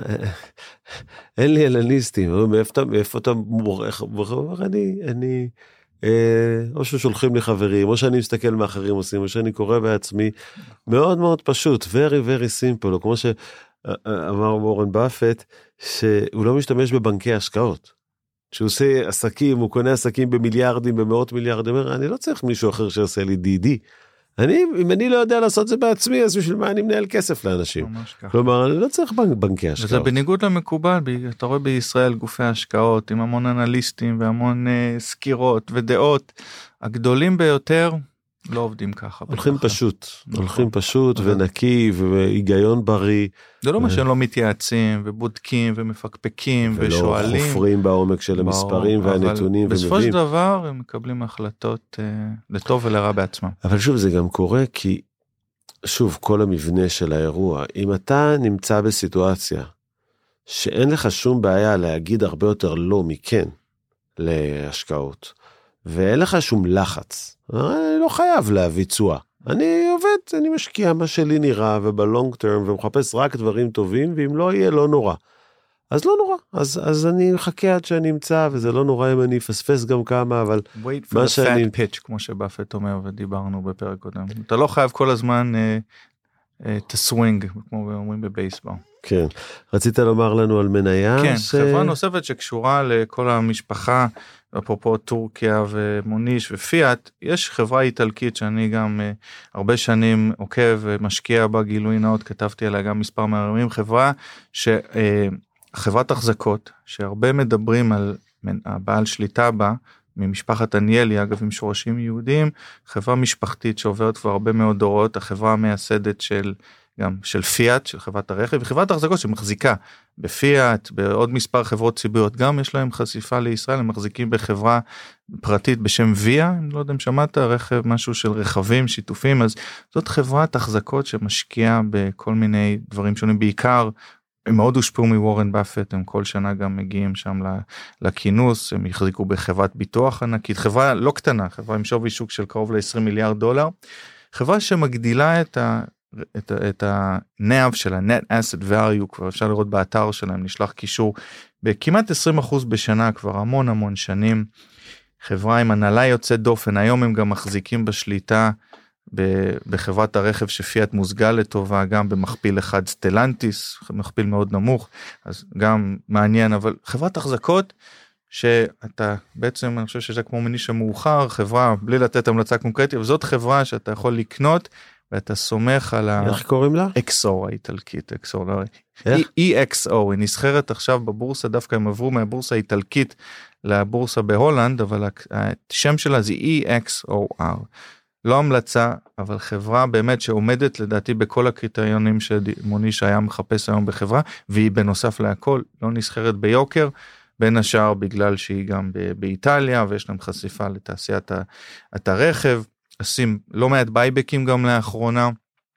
[SPEAKER 1] אין לי אנליסטים, הוא אומר, מאיפה אתה מורך? הוא אומר, אני, או ששולחים לי חברים, או שאני מסתכל מה אחרים עושים, או שאני קורא בעצמי, מאוד מאוד פשוט, very very simple, או כמו שאמר וורן באפט, שהוא לא משתמש בבנקי השקעות, שהוא עושה עסקים, הוא קונה עסקים במיליארדים, במאות מיליארדים, אומר, אני לא צריך מישהו אחר שעושה לי די, אם אני לא יודע לעשות זה בעצמי, אז בשביל מה אני מנהל כסף לאנשים? כלומר, אני לא צריך בנקי השקעות.
[SPEAKER 2] וזה בניגוד למקובל, אתה רואה בישראל גופי השקעות, עם המון אנליסטים והמון סקירות ודעות, הגדולים ביותר לא עובדים ככה.
[SPEAKER 1] הולכים פשוט ונקי והיגיון בריא.
[SPEAKER 2] זה לא מה שהם לא מתייעצים ובודקים ומפקפקים ושואלים.
[SPEAKER 1] ולא חופרים בעומק של המספרים והנתונים.
[SPEAKER 2] בסופו של דבר הם מקבלים החלטות לטוב ולרע בעצמם.
[SPEAKER 1] אבל שוב זה גם קורה כי שוב, כל המבנה של האירוע, אם אתה נמצא בסיטואציה שאין לך שום בעיה להגיד הרבה יותר לא מכן להשקעות, ואין לך שום לחץ, אני לא חייב להביא תשואה. אני עובד, אני משקיע מה שלי נראה, ובלונג טרם, ומחפש רק דברים טובים, ואם לא יהיה, לא נורא. אז לא נורא, אז אני מחכה עד שאני אמצא, וזה לא נורא אם אני אפספס גם כמה, אבל
[SPEAKER 2] wait for the fat pitch, כמו שבאפט אומר, ודיברנו בפרק קודם. אתה לא חייב כל הזמן to swing, כמו אומרים בבייסבול.
[SPEAKER 1] כן, רצית לומר לנו על מניה?
[SPEAKER 2] כן, חברה נוספת שקשורה לכל המשפחה, אפרופו טורקיה ומוניש ופיאט, יש חברה איטלקית שאני גם הרבה שנים עוקב ומשקיע בה, גילוי נאות, כתבתי עליה גם מספר מהרמים, חברה חברת החזקות, שהרבה מדברים על הבעל שליטה בה, ממשפחת עניאלי, אגב עם שורשים יהודיים, חברה משפחתית שעוברת כבר הרבה מאוד דורות, החברה המייסדת גם של פיאט, של חברת הרכב, וחברת החזקות שמחזיקה בפיאט, בעוד מספר חברות ציבוריות, גם יש להם חשיפה לישראל, הם מחזיקים בחברה פרטית בשם ויה, אני לא יודע אם שמעת, רכב, משהו של רכבים, שיתופים, אז זאת חברת החזקות שמשקיעה בכל מיני דברים שונים, בעיקר, הם מאוד הושפעו מוורן באפט, הם כל שנה גם מגיעים שם לכינוס, הם יחזיקו בחברת ביטוח ענקית, חברה לא קטנה, חברה עם שווי שוק של קרוב ל$20 מיליארד, חברה שמגדילה את הנאב של ה-Net Asset Value, כבר אפשר לראות באתר שלהם, נשלח קישור, בכמעט 20% בשנה, כבר המון שנים, חברה עם הנהלה יוצאת דופן, היום הם גם מחזיקים בשליטה, בחברת הרכב שפיאט מוזגה לטובה, גם במכפיל אחד סטלנטיס, מכפיל מאוד נמוך, אז גם מעניין, אבל חברת החזקות, שאתה בעצם, אני חושב שזה כמו מניש המאוחר, חברה, בלי לתת המלצה קונקרטית, וזאת חברה שאתה יכול לקנות, ואתה סומך על
[SPEAKER 1] איך קוראים לה?
[SPEAKER 2] XO האיטלקית, XO, לא, EXO, היא נסחרת עכשיו בבורסה, דווקא הם עברו מהבורסה האיטלקית לבורסה בהולנד, אבל השם שלה זה EXOR, לא המלצה, אבל חברה באמת שעומדת לדעתי בכל הקריטריונים שמוניש היה מחפש היום בחברה, והיא בנוסף להכל לא נסחרת ביוקר, בין השאר בגלל שהיא גם באיטליה, ויש להם חשיפה לתעשיית הרכב, עושים לא מעט בייבקים גם לאחרונה,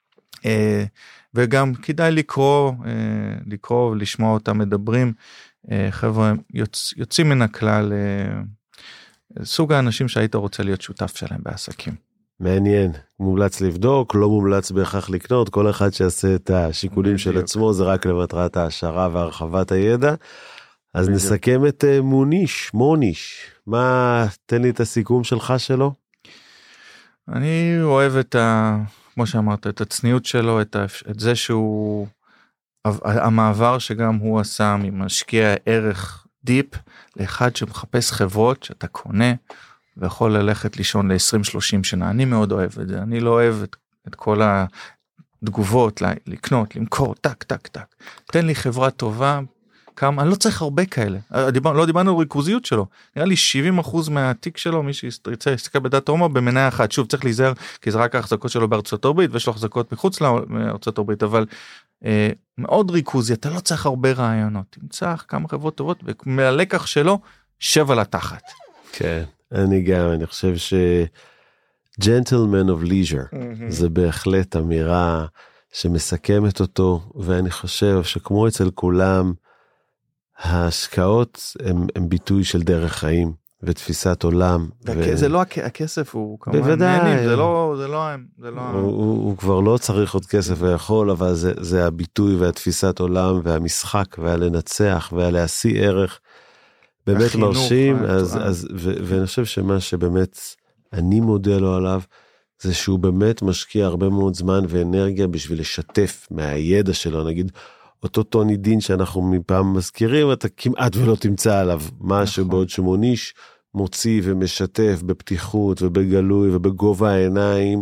[SPEAKER 2] וגם כדאי לקרוא ולשמוע אותם מדברים, חבר'ה יוצאים מן הכלל, סוג האנשים שהיית רוצה להיות שותף שלהם בעסקים.
[SPEAKER 1] מעניין, מומלץ לבדוק, לא מומלץ בהכרח לקנות, כל אחד שיעשה את השיקולים של עצמו, זה רק למטרת ההשערה והרחבת הידע. אז נסכם את מוניש, תן לי את הסיכום שלך שלו.
[SPEAKER 2] אני אוהב כמו שאמרת, את הצניעות שלו, את זה שהוא, המעבר שגם הוא עשה ממשקיע ערך דיפ, לאחד שמחפש חברות שאתה קונה, ויכול ללכת לישון ל-20-30 שנה, אני מאוד אוהב את זה, אני לא אוהב את כל התגובות, לקנות, למכור, טק, טק, טק, תן לי חברה טובה, אני לא צריך הרבה כאלה, לא דיברנו על ריכוזיות שלו, נראה לי 70% מהתיק שלו, מי שירצה להסתכל בדאטה הומו, במניה אחת, שוב צריך להיזהר, כי זה רק ההחזקות שלו בארצות הברית, ויש לו החזקות מחוץ לארצות הברית, אבל מאוד ריכוזי, אתה לא צריך הרבה רעיונות, תמצא כמה חברות טובות, ומהלקח שלו, שב על התחת.
[SPEAKER 1] כן. אני חושב ש gentleman of leisure, זה בהחלט אמירה שמסכמת אותו, ואני חושב שכמו אצל כולם, ההשקעות הם ביטוי של דרך חיים, ותפיסת עולם.
[SPEAKER 2] זה לא הכסף, הוא כמובן
[SPEAKER 1] בוודאי.
[SPEAKER 2] זה לא
[SPEAKER 1] הוא כבר לא צריך עוד כסף ויכול, אבל זה הביטוי והתפיסת עולם, והמשחק, והלנצח, והלהשיא ערך, באמת מרשים, ואני חושב שמה שבאמת אני מודה לו עליו, זה שהוא באמת משקיע הרבה מאוד זמן ואנרגיה בשביל לשתף מהידע שלו, נגיד, אותו טוני דין שאנחנו מפעם מזכירים, אתה כמעט ולא תמצא עליו משהו בעוד שמוניש מוציא ומשתף בפתיחות ובגלוי ובגובה העיניים,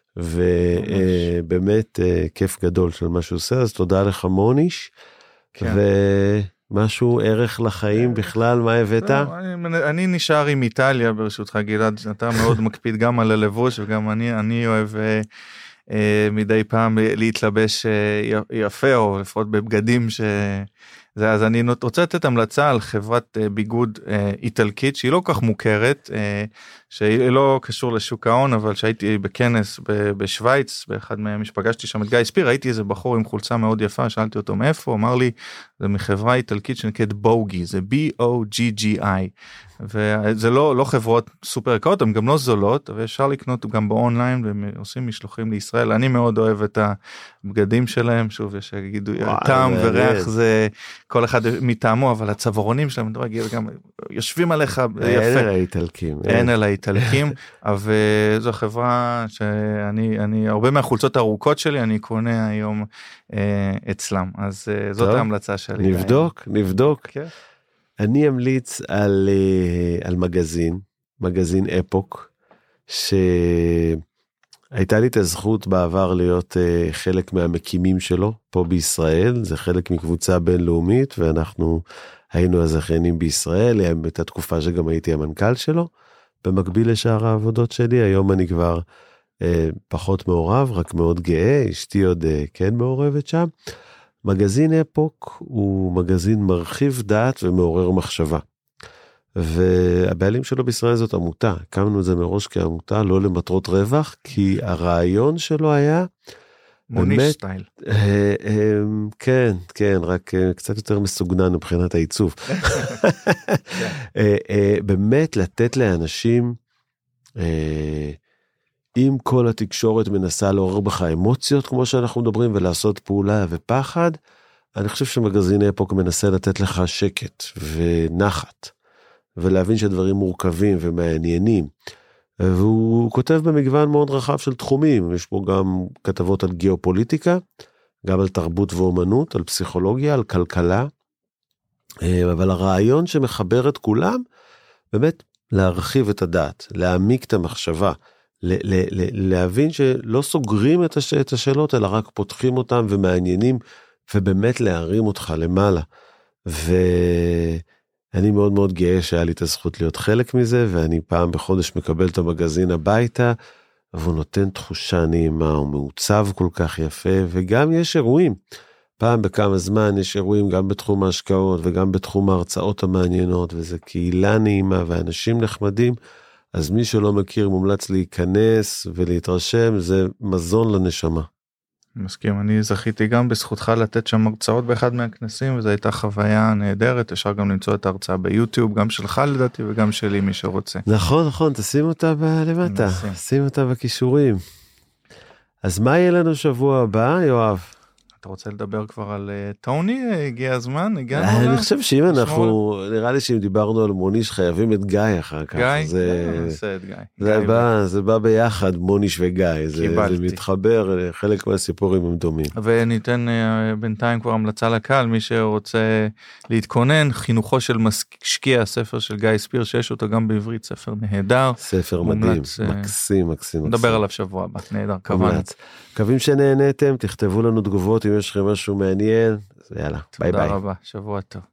[SPEAKER 1] ובאמת כיף גדול של מה שהוא עושה, אז תודה לך מוניש, משהו ערך לחיים בכלל, מה הבאת?
[SPEAKER 2] אני נשאר עם איטליה ברשותך גלעד, אתה מאוד מקפיד גם על הלבוש, וגם אני אוהב מדי פעם להתלבש יפה, או לפחות בבגדים אז אני רוצה לתת המלצה על חברת ביגוד איטלקית, שהיא לא כך מוכרת, שהיא לא קשור לשוק ההון, אבל שהייתי בכנס בשוויץ, באחד מהם פגשתי שם את גיא ספיר, ראיתי איזה בחור עם חולצה מאוד יפה, שאלתי אותו מאיפה, אמר לי, זה מחברה איטלקית שנקראת בוגי, זה B-O-G-G-I, וזה לא חברות סופר יקרות, הן גם לא זולות, ואפשר לקנות גם באונליין, והם עושים משלוחים לישראל, אני מאוד אוהב את הבגדים שלהם, שוב, יש שיגידו, טעם וריח זה כל אחד מטעמו, אבל הצווארונים שלהם, גם יושבים עליך יפה.
[SPEAKER 1] אין על האיטלקים.
[SPEAKER 2] אין על האיטלקים, אבל זו חברה שאני, הרבה מהחולצות הארוכות שלי, אני קונה היום אצלם, אז זאת ההמלצה שלי.
[SPEAKER 1] נבדוק. אני אמליץ על מגזין אפוק, שהייתה לי את הזכות בעבר להיות חלק מהמקימים שלו פה בישראל, זה חלק מקבוצה בינלאומית, ואנחנו היינו הזכיינים בישראל, את התקופה שגם הייתי המנכ"ל שלו, במקביל לשאר העבודות שלי, היום אני כבר פחות מעורב, רק מאוד גאה, אשתי עוד כן מעורבת שם. מגזין אפוק הוא מגזין מרחיב דעת ומעורר מחשבה. והבעלים שלו בישראל זאת עמותה, הקמנו את זה מראש כעמותה, לא למטרות רווח, כי הרעיון שלו היה
[SPEAKER 2] מוניש סטייל.
[SPEAKER 1] כן, רק קצת יותר מסוגנן מבחינת העיצוב. באמת לתת לאנשים, אם כל התקשורת מנסה לעורר בך אמוציות, כמו שאנחנו מדברים, ולעשות פעולה ופחד, אני חושב שמגזין אפוק מנסה לתת לך שקט ונחת, ולהבין שהדברים מורכבים ומעניינים. והוא כותב במגוון מאוד רחב של תחומים, יש פה גם כתבות על גיאופוליטיקה, גם על תרבות ואומנות, על פסיכולוגיה, על כלכלה, אבל הרעיון שמחבר את כולם, באמת להרחיב את הדעת, להעמיק את המחשבה, להבין שלא סוגרים את השאלות, אלא רק פותחים אותם ומעניינים, ובאמת להרים אותך למעלה. אני מאוד מאוד גאה שהיה לי את הזכות להיות חלק מזה, ואני פעם בחודש מקבל את המגזין הביתה, והוא נותן תחושה נעימה, הוא מעוצב כל כך יפה, וגם יש אירועים. פעם בכמה זמן יש אירועים גם בתחום ההשקעות, וגם בתחום ההרצאות המעניינות, וזה קהילה נעימה, ואנשים נחמדים, אז מי שלא מכיר מומלץ להיכנס ולהתרשם, זה מזון לנשמה.
[SPEAKER 2] מסכים, אני זכיתי גם בזכותך לתת שם הרצאות באחד מהכנסים, וזו הייתה חוויה נהדרת, אפשר גם למצוא את ההרצאה ביוטיוב, גם שלך לדעתי וגם שלי מי שרוצה.
[SPEAKER 1] נכון, תשים אותה למטה, שים אותה בכישורים. אז מה יהיה לנו שבוע הבא, יואב?
[SPEAKER 2] אתה רוצה לדבר כבר על טוני? הגיע הזמן?
[SPEAKER 1] אני חושב שאם אנחנו, נראה לי שאם דיברנו על מוניש, חייבים את גיא אחר כך.
[SPEAKER 2] גיא? נעשה את גיא.
[SPEAKER 1] זה בא ביחד, מוניש וגיא. זה מתחבר, חלק מהסיפורים הם דומים.
[SPEAKER 2] וניתן בינתיים כבר המלצה לקהל, מי שרוצה להתכונן, חינוכו של משקיע, ספר של גיא ספיר, שיש אותו גם בעברית, ספר נהדר.
[SPEAKER 1] ספר מדהים, מקסים.
[SPEAKER 2] נדבר עליו שבוע הבא, נהדר, כוון.
[SPEAKER 1] מקווים שנהנתם, תכתבו לנו תגובות אם יש לכם משהו מעניין, יאללה, ביי ביי.
[SPEAKER 2] תודה רבה, שבוע טוב.